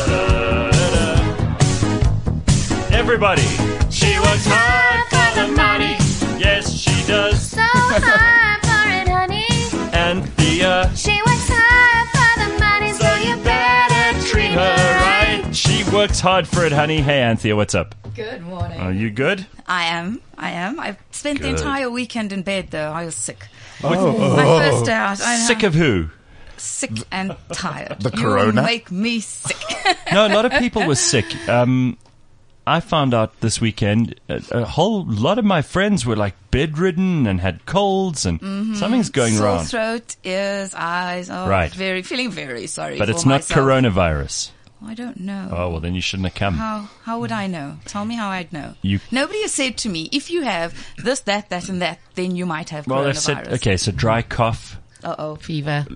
S2: Everybody, she works hard for the money. Yes, she does.
S7: So hard for it, honey.
S2: Anthea,
S7: She works hard for the money, so you better treat her right.
S2: she works hard for it, honey. Hey, Anthea, what's up?
S8: Good morning.
S2: Are you good?
S8: I am. I am. I've spent
S2: Good.
S8: the entire weekend in bed, though. I was sick. My first day out. I
S2: Sick of who?
S8: sick and tired.
S4: The
S8: you
S4: corona?
S8: make me sick.
S2: No, a lot of people were sick. Um, I found out this weekend a, a whole lot of my friends were like bedridden and had colds, and something's going
S8: Sore
S2: wrong.
S8: throat, ears, eyes. Oh,
S2: Right.
S8: Very feeling very sorry.
S2: But
S8: for
S2: it's not
S8: myself.
S2: coronavirus.
S8: I don't know.
S2: Oh, well, then you shouldn't have come.
S8: How how would I know? Tell me how I'd know.
S2: You-
S8: Nobody has said to me, if you have this, that, that, and that, then you might have
S2: Well, they've
S8: coronavirus.
S2: said, okay, so dry cough.
S8: Uh oh.
S3: Fever.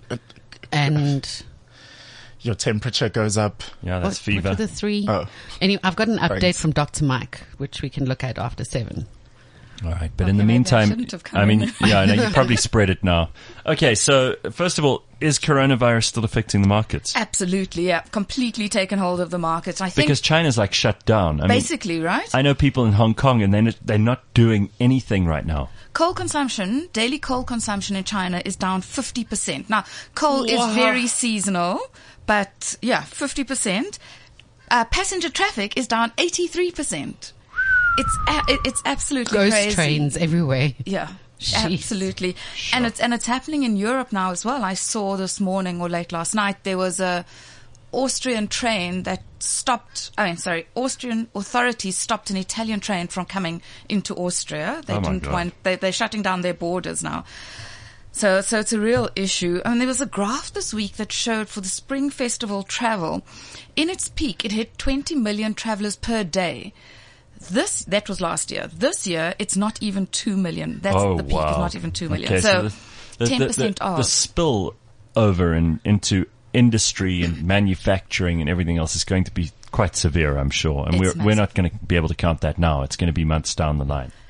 S3: And
S4: Your temperature goes up.
S2: Yeah, that's
S3: what,
S2: fever.
S3: what were the three?
S4: Oh.
S3: Anyway, I've got an update
S4: Thanks.
S3: from Doctor Mike, which we can look at after seven.
S2: All right, but in the
S8: Okay, maybe I
S2: meantime,
S8: shouldn't have come
S2: I mean,
S8: in.
S2: yeah, I know you probably spread it now. Okay, so first of all, is coronavirus still affecting the markets?
S8: Absolutely, yeah. Completely taken hold of the market. I think
S2: Because China's like shut down. I mean,
S8: basically, right?
S2: I know people in Hong Kong, and they're they're not doing anything right now.
S8: Coal consumption, daily coal consumption in China is down fifty percent. Now, coal is very seasonal, but yeah, fifty percent. Uh, passenger traffic is down eighty-three percent. It's a- it- it's absolutely
S3: Ghost
S8: crazy.
S3: trains everywhere.
S8: Yeah.
S3: Jeez.
S8: Absolutely. And it's and it's happening in Europe now as well. I saw this morning or late last night there was a Austrian train that stopped, I mean, sorry, Austrian authorities stopped an Italian train from coming into Austria. They
S2: Oh my
S8: didn't
S2: God.
S8: want, they, they're shutting down their borders now. So, so it's a real issue. And there was a graph this week that showed for the Spring Festival travel, in its peak, it hit twenty million travelers per day. This, that was last year. This year, it's not even two million. That's
S2: Oh,
S8: the peak
S2: wow.
S8: is not even two million.
S2: Okay,
S8: so,
S2: the- the-
S8: ten percent
S2: the, the,
S8: off.
S2: the spill over in, into industry and manufacturing and everything else is going to be quite severe, I'm sure. And
S8: It's
S2: we're we're
S8: massive.
S2: not going to be able to count that now. It's going to be months down the line.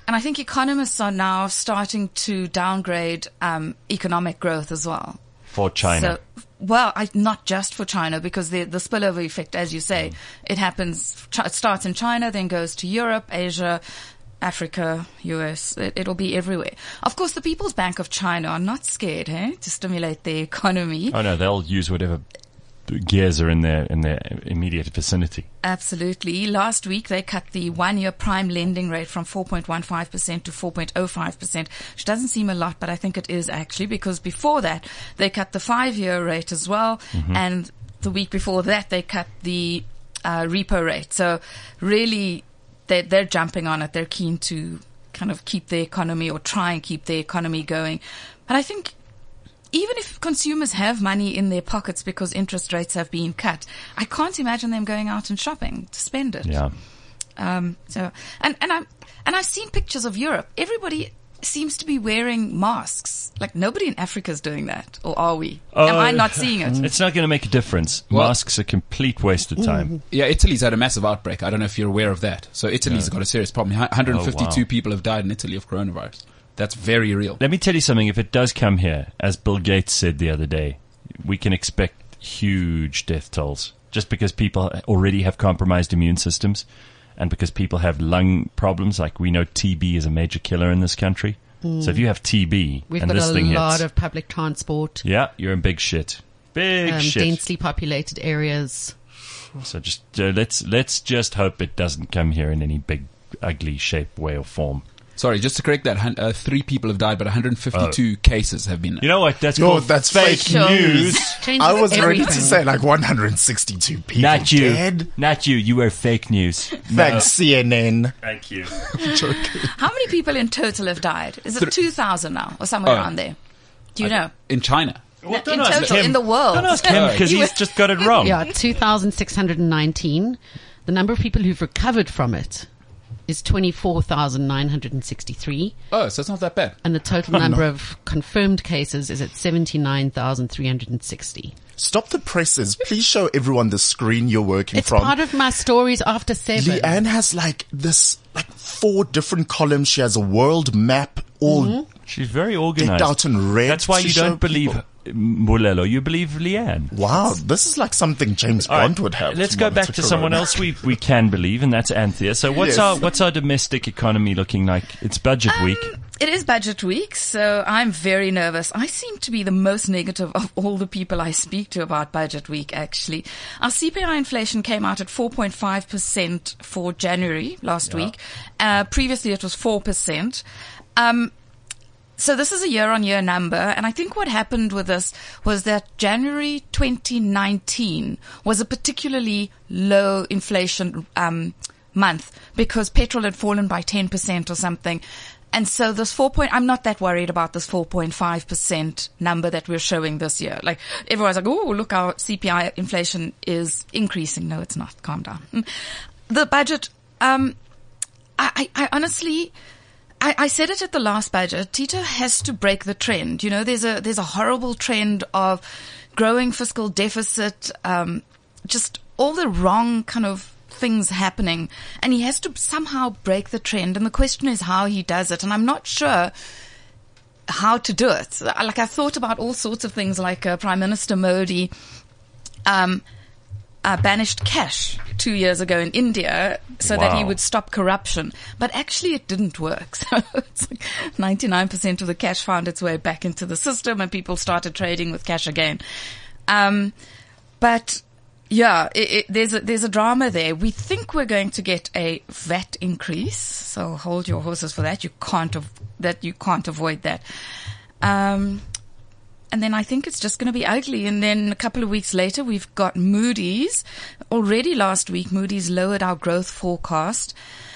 S8: and I think economists are now starting to downgrade um, economic growth as well.
S2: For China.
S8: So, well, I, not just for China, because the, the spillover effect, as you say, it happens, it starts in China, then goes to Europe, Asia, Africa, U S. It, it'll be everywhere. Of course, the People's Bank of China are not scared, eh, to stimulate their economy.
S2: Oh no, they'll use whatever gears are in their in their immediate vicinity.
S8: Absolutely. Last week, they cut the one-year prime lending rate from four point one five percent to four point zero five percent, which doesn't seem a lot, but I think it is actually, because before that, they cut the five-year rate as well, mm-hmm. and the week before that, they cut the uh, repo rate. So really, they're, they're jumping on it. They're keen to kind of keep the economy, or try and keep the economy going. But I think even if consumers have money in their pockets because interest rates have been cut, I can't imagine them going out and shopping to spend it.
S2: Yeah.
S8: Um, so, and, and I'm, and I've seen pictures of Europe. Everybody seems to be wearing masks. Like, nobody in Africa is doing that. Or are we?
S2: Oh,
S8: Am I not seeing it?
S2: It's not going to make a difference.
S5: Well-
S2: Masks are a complete waste of time.
S5: Yeah, Italy's had a massive outbreak. I don't know if you're aware of that. So Italy's got a serious problem. one hundred fifty-two
S2: Oh, wow.
S5: people have died in Italy of coronavirus. That's very real.
S2: Let me tell you something. If it does come here, as Bill Gates said the other day, we can expect huge death tolls just because people already have compromised immune systems and because people have lung problems. Like, we know T B is a major killer in this country. So if you have T B
S3: We've
S2: and
S3: got
S2: this
S3: a
S2: thing
S3: lot
S2: hits,
S3: of public transport,
S2: yeah, you're in big shit. Big
S3: um,
S2: shit.
S3: densely populated areas.
S2: So just uh, let's let's just hope it doesn't come here in any big, ugly shape, way, or form.
S5: Sorry, just to correct that, hun- uh, three people have died, but one hundred fifty-two cases have been.
S2: You know what? That's
S4: Yo,
S2: called
S4: that's
S2: fake
S4: fake
S2: news.
S3: Changes
S4: I was ready to
S3: everything.
S4: say like one hundred sixty-two people
S2: Not you.
S4: dead.
S2: Not you. You were fake news.
S4: Thanks, C N N.
S2: Thank you.
S8: How many people in total have died? Is it two thousand now, or somewhere
S5: Oh.
S8: around there? Do you know?
S5: In China.
S2: Well,
S8: in total, in the world.
S2: Don't ask him because he's just got it wrong.
S3: Yeah, two thousand six hundred nineteen. The number of people who've recovered from it is twenty-four thousand nine hundred sixty-three.
S5: Oh, so it's not that bad.
S3: And the total number of confirmed cases is at seventy-nine thousand three hundred sixty.
S4: Stop the presses. Please show everyone the screen you're working
S3: It's
S4: from.
S3: part of my stories after seven.
S4: Leanne has like this, like four different columns. She has a world map all
S2: She's very organized.
S4: decked out in red.
S2: That's why
S4: to
S2: you
S4: show
S2: don't believe
S4: people.
S2: Mulelo. You believe Leanne.
S4: Wow, this is like something James
S2: All right,
S4: Bond would have.
S2: Let's go back to
S4: monitor
S2: someone
S4: corona.
S2: else we we can believe, and that's Anthea. So what's
S4: Yes.
S2: our what's our domestic economy looking like? It's budget week.
S8: It is budget week, so I'm very nervous. I seem to be the most negative of all the people I speak to about budget week, actually. Our C P I inflation came out at four point five percent for January last week. Uh, previously it was four percent. Um, So this is a year-on-year number, and I think what happened with this was that January twenty nineteen was a particularly low inflation um, month because petrol had fallen by ten percent or something. And so this four point, I'm not that worried about this four point five percent number that we're showing this year. Like, everyone's like, oh, look, our C P I inflation is increasing. No, it's not. Calm down. The budget, um, I, I, I honestly, I, I said it at the last budget. Tito has to break the trend. You know, there's a there's a horrible trend of growing fiscal deficit, um, just all the wrong kind of things happening, and he has to somehow break the trend. And the question is how he does it. And I'm not sure how to do it. Like, I thought about all sorts of things, like uh, Prime Minister Modi um, uh, banished cash two years ago in India so that he
S2: Wow.
S8: would stop corruption. But actually it didn't work. So it's like ninety-nine percent of the cash found its way back into the system and people started trading with cash again. Um, but yeah, it, it, there's a, there's a drama there. We think we're going to get a V A T increase. So hold your horses for that. You can't, av- that you can't avoid that. Um, And then I think it's just going to be ugly. And then a couple of weeks later, we've got Moody's. Already last week, Moody's lowered our growth forecast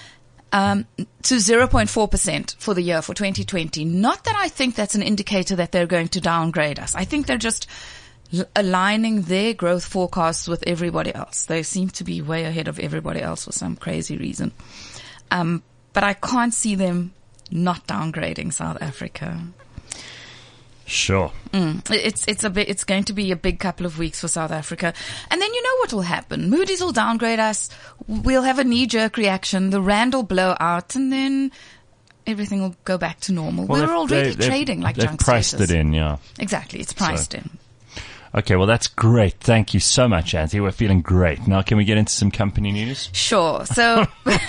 S8: um, to zero point four percent for the year, for twenty twenty. Not that I think that's an indicator that they're going to downgrade us. I think they're just l- aligning their growth forecasts with everybody else. They seem to be way ahead of everybody else for some crazy reason. Um, but I can't see them not downgrading South Africa.
S2: Sure.
S8: Mm. It's it's a bit, it's going to be a big couple of weeks for South Africa, and then you know what will happen. Moody's will downgrade us. We'll have a knee-jerk reaction. The rand will blow out, and then everything will go back to normal.
S2: Well,
S8: We're
S2: they've-
S8: already
S2: they- they've-
S8: trading like
S2: they've
S8: junk
S2: priced
S8: status.
S2: it in, yeah.
S8: Exactly, it's priced
S2: So-
S8: in.
S2: Okay, well, that's great. Thank you so much, Auntie. We're feeling great. Now, can we get into some company news?
S8: Sure. So,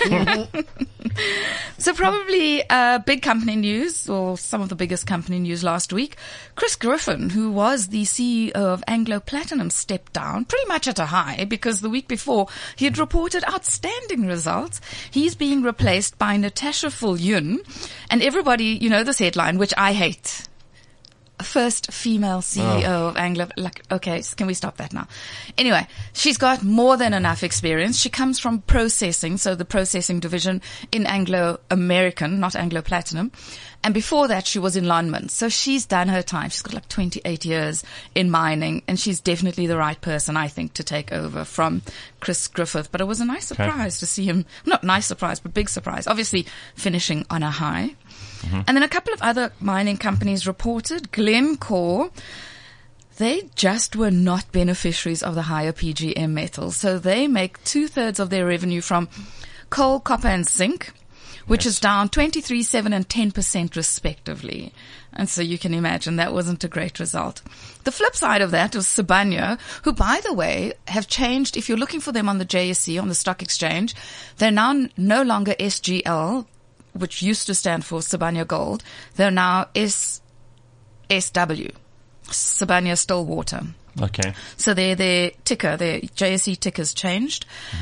S8: so probably uh, big company news, or some of the biggest company news last week. Chris Griffin, who was the C E O of Anglo Platinum, stepped down pretty much at a high because the week before he had reported outstanding results. He's being replaced by Natasha Full-Yun, and everybody, you know this headline, which I hate. First female C E O of Anglo. Like, okay, so can we stop that now? Anyway, she's got more than enough experience. She comes from processing, so the processing division in Anglo American, not Anglo Platinum. And before that, she was in Lonmin. So she's done her time. She's got like twenty-eight years in mining, and she's definitely the right person, I think, to take over from Chris Griffith. But it was a nice surprise to see him. Not nice surprise, but big surprise. Obviously, finishing on a high. And then a couple of other mining companies reported. Glencore, they just were not beneficiaries of the higher P G M metals. So they make two-thirds of their revenue from coal, copper, and zinc, which
S2: Yes.
S8: is down twenty-three, seven, and ten percent respectively. And so you can imagine that wasn't a great result. The flip side of that was Sibanye, who, by the way, have changed. If you're looking for them on the J S E, on the stock exchange, they're now n- no longer S G L, which used to stand for Sibanye Gold. They're now S S W, Sibanye Stillwater.
S2: Okay.
S8: So their their ticker, their J S E ticker's changed.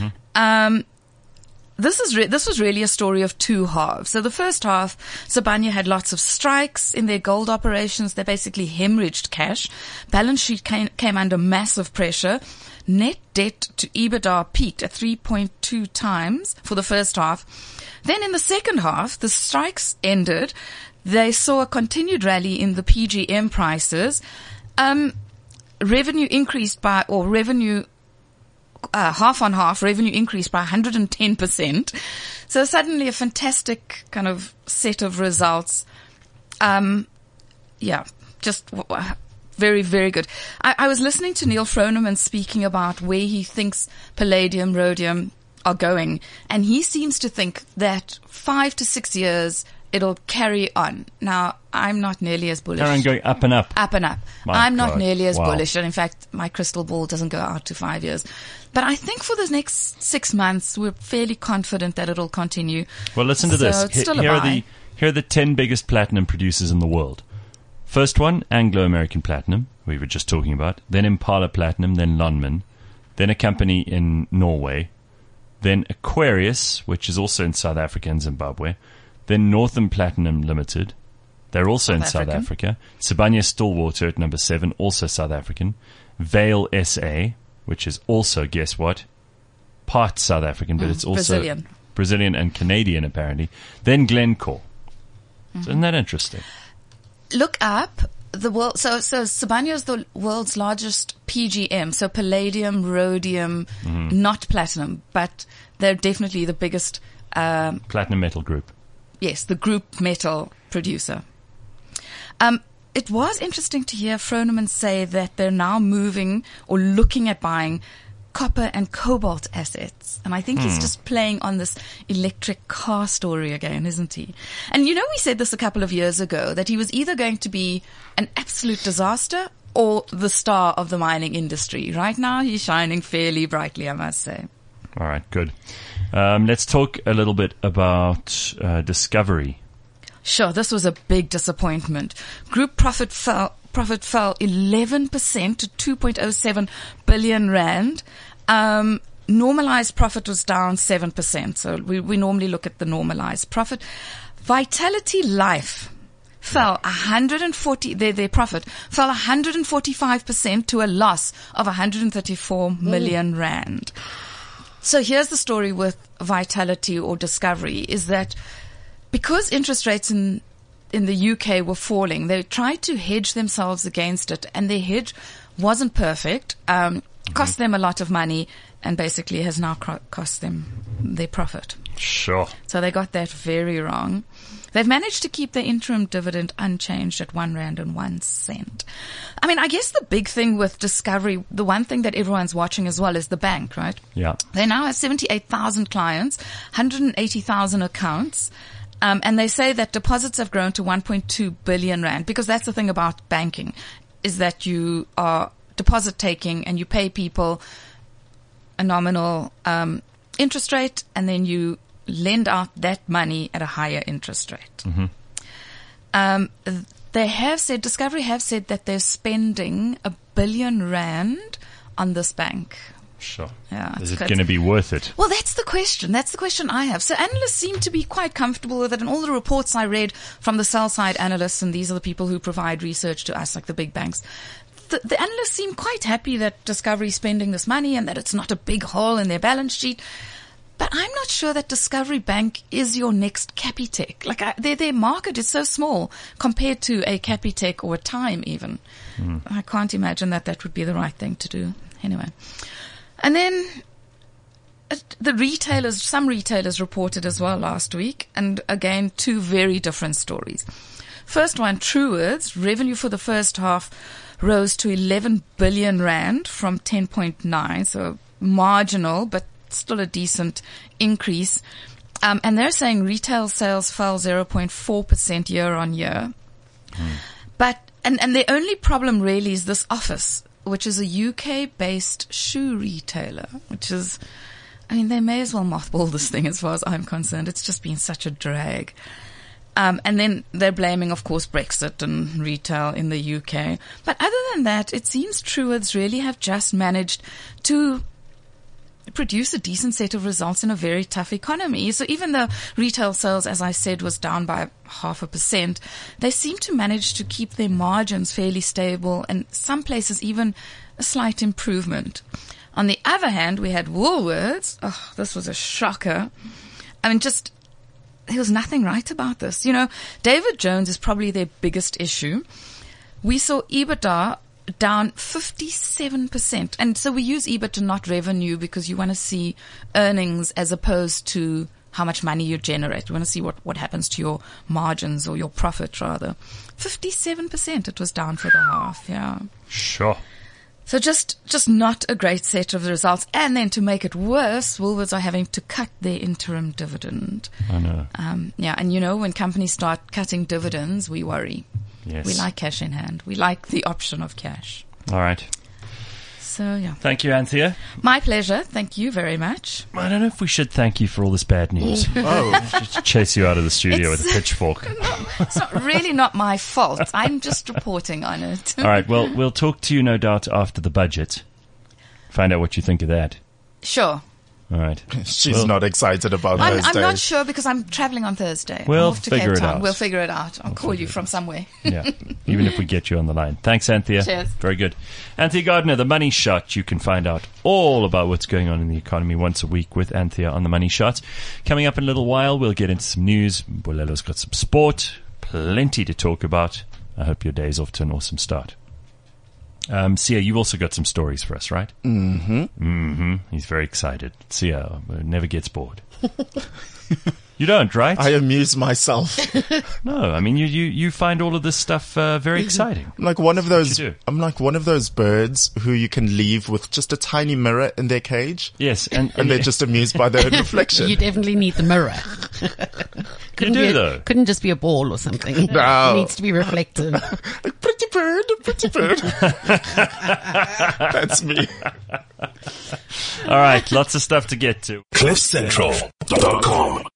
S8: Um, this is re- this was really a story of two halves. So the first half, Sibanye had lots of strikes in their gold operations. They basically hemorrhaged cash. Balance sheet came, came under massive pressure. Net debt to EBITDA peaked at three point two times for the first half. Then in the second half, the strikes ended. They saw a continued rally in the P G M prices. Um, revenue increased by, or revenue, uh, half on half, revenue increased by one hundred ten percent. So suddenly a fantastic kind of set of results. Um, yeah, just w- w- very, very good. I, I was listening to Neil Froneman speaking about where he thinks palladium, rhodium are going, and he seems to think that five to six years it'll carry on. Now, I'm not nearly as bullish.
S2: Karen going up and up.
S8: Up and up.
S2: My
S8: I'm not
S2: God.
S8: nearly as
S2: Wow.
S8: bullish, and in fact, my crystal ball doesn't go out to five years. But I think for the next six months, we're fairly confident that it'll continue.
S2: Well, listen to
S8: So
S2: this.
S8: it's
S2: He-
S8: still a
S2: here are
S8: buy.
S2: the here are the ten biggest platinum producers in the world. First one, Anglo American Platinum, we were just talking about. Then Impala Platinum, then Lonmin, then a company in Norway, then Aquarius, which is also in South Africa and Zimbabwe, then Northern Platinum Limited. They're also
S8: South
S2: in South
S8: African.
S2: Africa. Sibanye Stillwater at number seven, also South African. Vale S A, which is also, guess what? Part South African, but it's also
S8: Brazilian.
S2: Brazilian and Canadian, apparently. Then Glencore.
S8: Mm-hmm.
S2: So isn't that interesting?
S8: Look up the world. So, so Sibanye is the world's largest P G M. So palladium, rhodium,
S2: Mm-hmm.
S8: not platinum, but they're definitely the biggest. Um,
S2: Platinum Metal Group.
S8: yes, the group metal producer. Um, it was interesting to hear Froneman say that they're now moving or looking at buying copper and cobalt assets. And I think he's just playing on this electric car story again, isn't he? And you know, we said this a couple of years ago, that he was either going to be an absolute disaster or the star of the mining industry. Right now, he's shining fairly brightly, I must say.
S2: All right, good. Um, let's talk a little bit about uh, Discovery.
S8: Sure, this was a big disappointment. Group profit fell, profit fell eleven percent to two point oh seven billion rand. Um, normalized profit was down seven percent. So we, we normally look at the normalized profit. Vitality Life fell one hundred forty, their, their profit fell one hundred forty-five percent to a loss of one hundred thirty-four million rand. So here's the story with Vitality or Discovery, is that because interest rates in in the U K were falling, they tried to hedge themselves against it, and their hedge wasn't perfect, um, cost them a lot of money, and basically has now cro- cost them their profit.
S2: Sure.
S8: So they got that very wrong. They've managed to keep their interim dividend unchanged at one rand and one cent. I mean, I guess the big thing with Discovery, the one thing that everyone's watching as well, is the bank, right?
S2: Yeah.
S8: They now have seventy-eight thousand clients, one hundred eighty thousand accounts. Um, and they say that deposits have grown to one point two billion rand, because that's the thing about banking, is that you are deposit taking and you pay people a nominal um, interest rate, and then you lend out that money at a higher interest rate.
S2: Mm-hmm.
S8: Um, they have said, Discovery have said that they're spending a billion rand on this bank.
S2: Sure.
S8: Yeah,
S2: Is
S8: it's
S2: it
S8: crazy.
S2: going to be worth it?
S8: Well, that's the question. That's the question I have. So analysts seem to be quite comfortable with it. And all the reports I read from the sell side analysts, and these are the people who provide research to us, like the big banks, the, the analysts seem quite happy that Discovery is spending this money and that it's not a big hole in their balance sheet. But I'm not sure that Discovery Bank is your next Capitec. Like, I, their, their market is so small compared to a Capitec or a Time even. Mm. I can't imagine that that would be the right thing to do. Anyway. And then uh, the retailers, some retailers reported as well last week. And again, two very different stories. First one, Truworths, revenue for the first half rose to eleven billion rand from ten point nine. So marginal, but still a decent increase. Um, and they're saying retail sales fell zero point four percent year on year. Mm. But, and, and their only problem really is this Office, which is a U K-based shoe retailer, which is, I mean, they may as well mothball this thing as far as I'm concerned. It's just been such a drag. Um, and then they're blaming, of course, Brexit and retail in the U K. But other than that, it seems Truworths really have just managed to produce a decent set of results in a very tough economy. So even though retail sales, as I said, was down by half a percent, they seem to manage to keep their margins fairly stable, and some places even a slight improvement. On the other hand, we had Woolworths. Oh, this was a shocker. I mean, just, there was nothing right about this. You know, David Jones is probably their biggest issue. We saw EBITDA down fifty-seven percent. And so we use EBITDA, not revenue, because you want to see earnings as opposed to how much money you generate. You want to see what, what happens to your margins, or your profit rather. fifty-seven percent it was down for the half, yeah.
S2: Sure.
S8: So just, just not a great set of the results. And then to make it worse, Woolworths are having to cut their interim dividend.
S2: I know.
S8: Um, yeah, and you know, when companies start cutting dividends, we worry.
S2: Yes.
S8: We like cash in hand. We like the option of cash.
S2: All right.
S8: So, yeah.
S2: Thank you, Anthea.
S8: My pleasure. Thank you very much.
S2: I don't know if we should thank you for all this bad news. Oh. Just chase you out of the studio
S8: It's-
S2: with a pitchfork.
S8: No, it's not really not my fault. I'm just reporting on it.
S2: All right. Well, we'll talk to you, no doubt, after the budget. Find out what you think of that.
S8: Sure.
S2: All right.
S4: She's
S2: Well-
S4: not excited about
S8: I'm,
S4: Thursday.
S8: I'm not sure because I'm traveling on Thursday.
S2: We'll
S8: I'm off to
S2: figure
S8: Cape
S2: it
S8: Town.
S2: out.
S8: We'll figure it out. I'll
S2: We'll
S8: call
S2: figure
S8: you
S2: it
S8: from
S2: out.
S8: somewhere.
S2: Yeah, even if we get you on the line. Thanks, Anthea.
S8: Cheers.
S2: Very good. Anthea Gardner, The Money Shot. You can find out all about what's going on in the economy once a week with Anthea on The Money Shot. Coming up in a little while, we'll get into some news. Bolelo's got some sport. Plenty to talk about. I hope your day's off to an awesome start. Um, Sia, you've also got some stories for us, right?
S4: Mm-hmm.
S2: Mm-hmm. He's very excited. Sia never gets bored. You don't, right?
S4: I amuse myself.
S2: No, I mean, you, you, you find all of this stuff uh, very exciting.
S4: I'm like one of those.
S2: you do.
S4: I'm like one of those birds who you can leave with just a tiny mirror in their cage,
S2: Yes, and,
S4: and they're just amused by their own reflection.
S3: You definitely need the mirror.
S2: you do,
S3: be a-
S2: though.
S3: Couldn't just be a ball or something.
S4: No.
S3: It needs to be reflective.
S4: Like, pretty bird, pretty bird. That's me.
S2: All right, lots of stuff to get to.
S1: cliff central dot com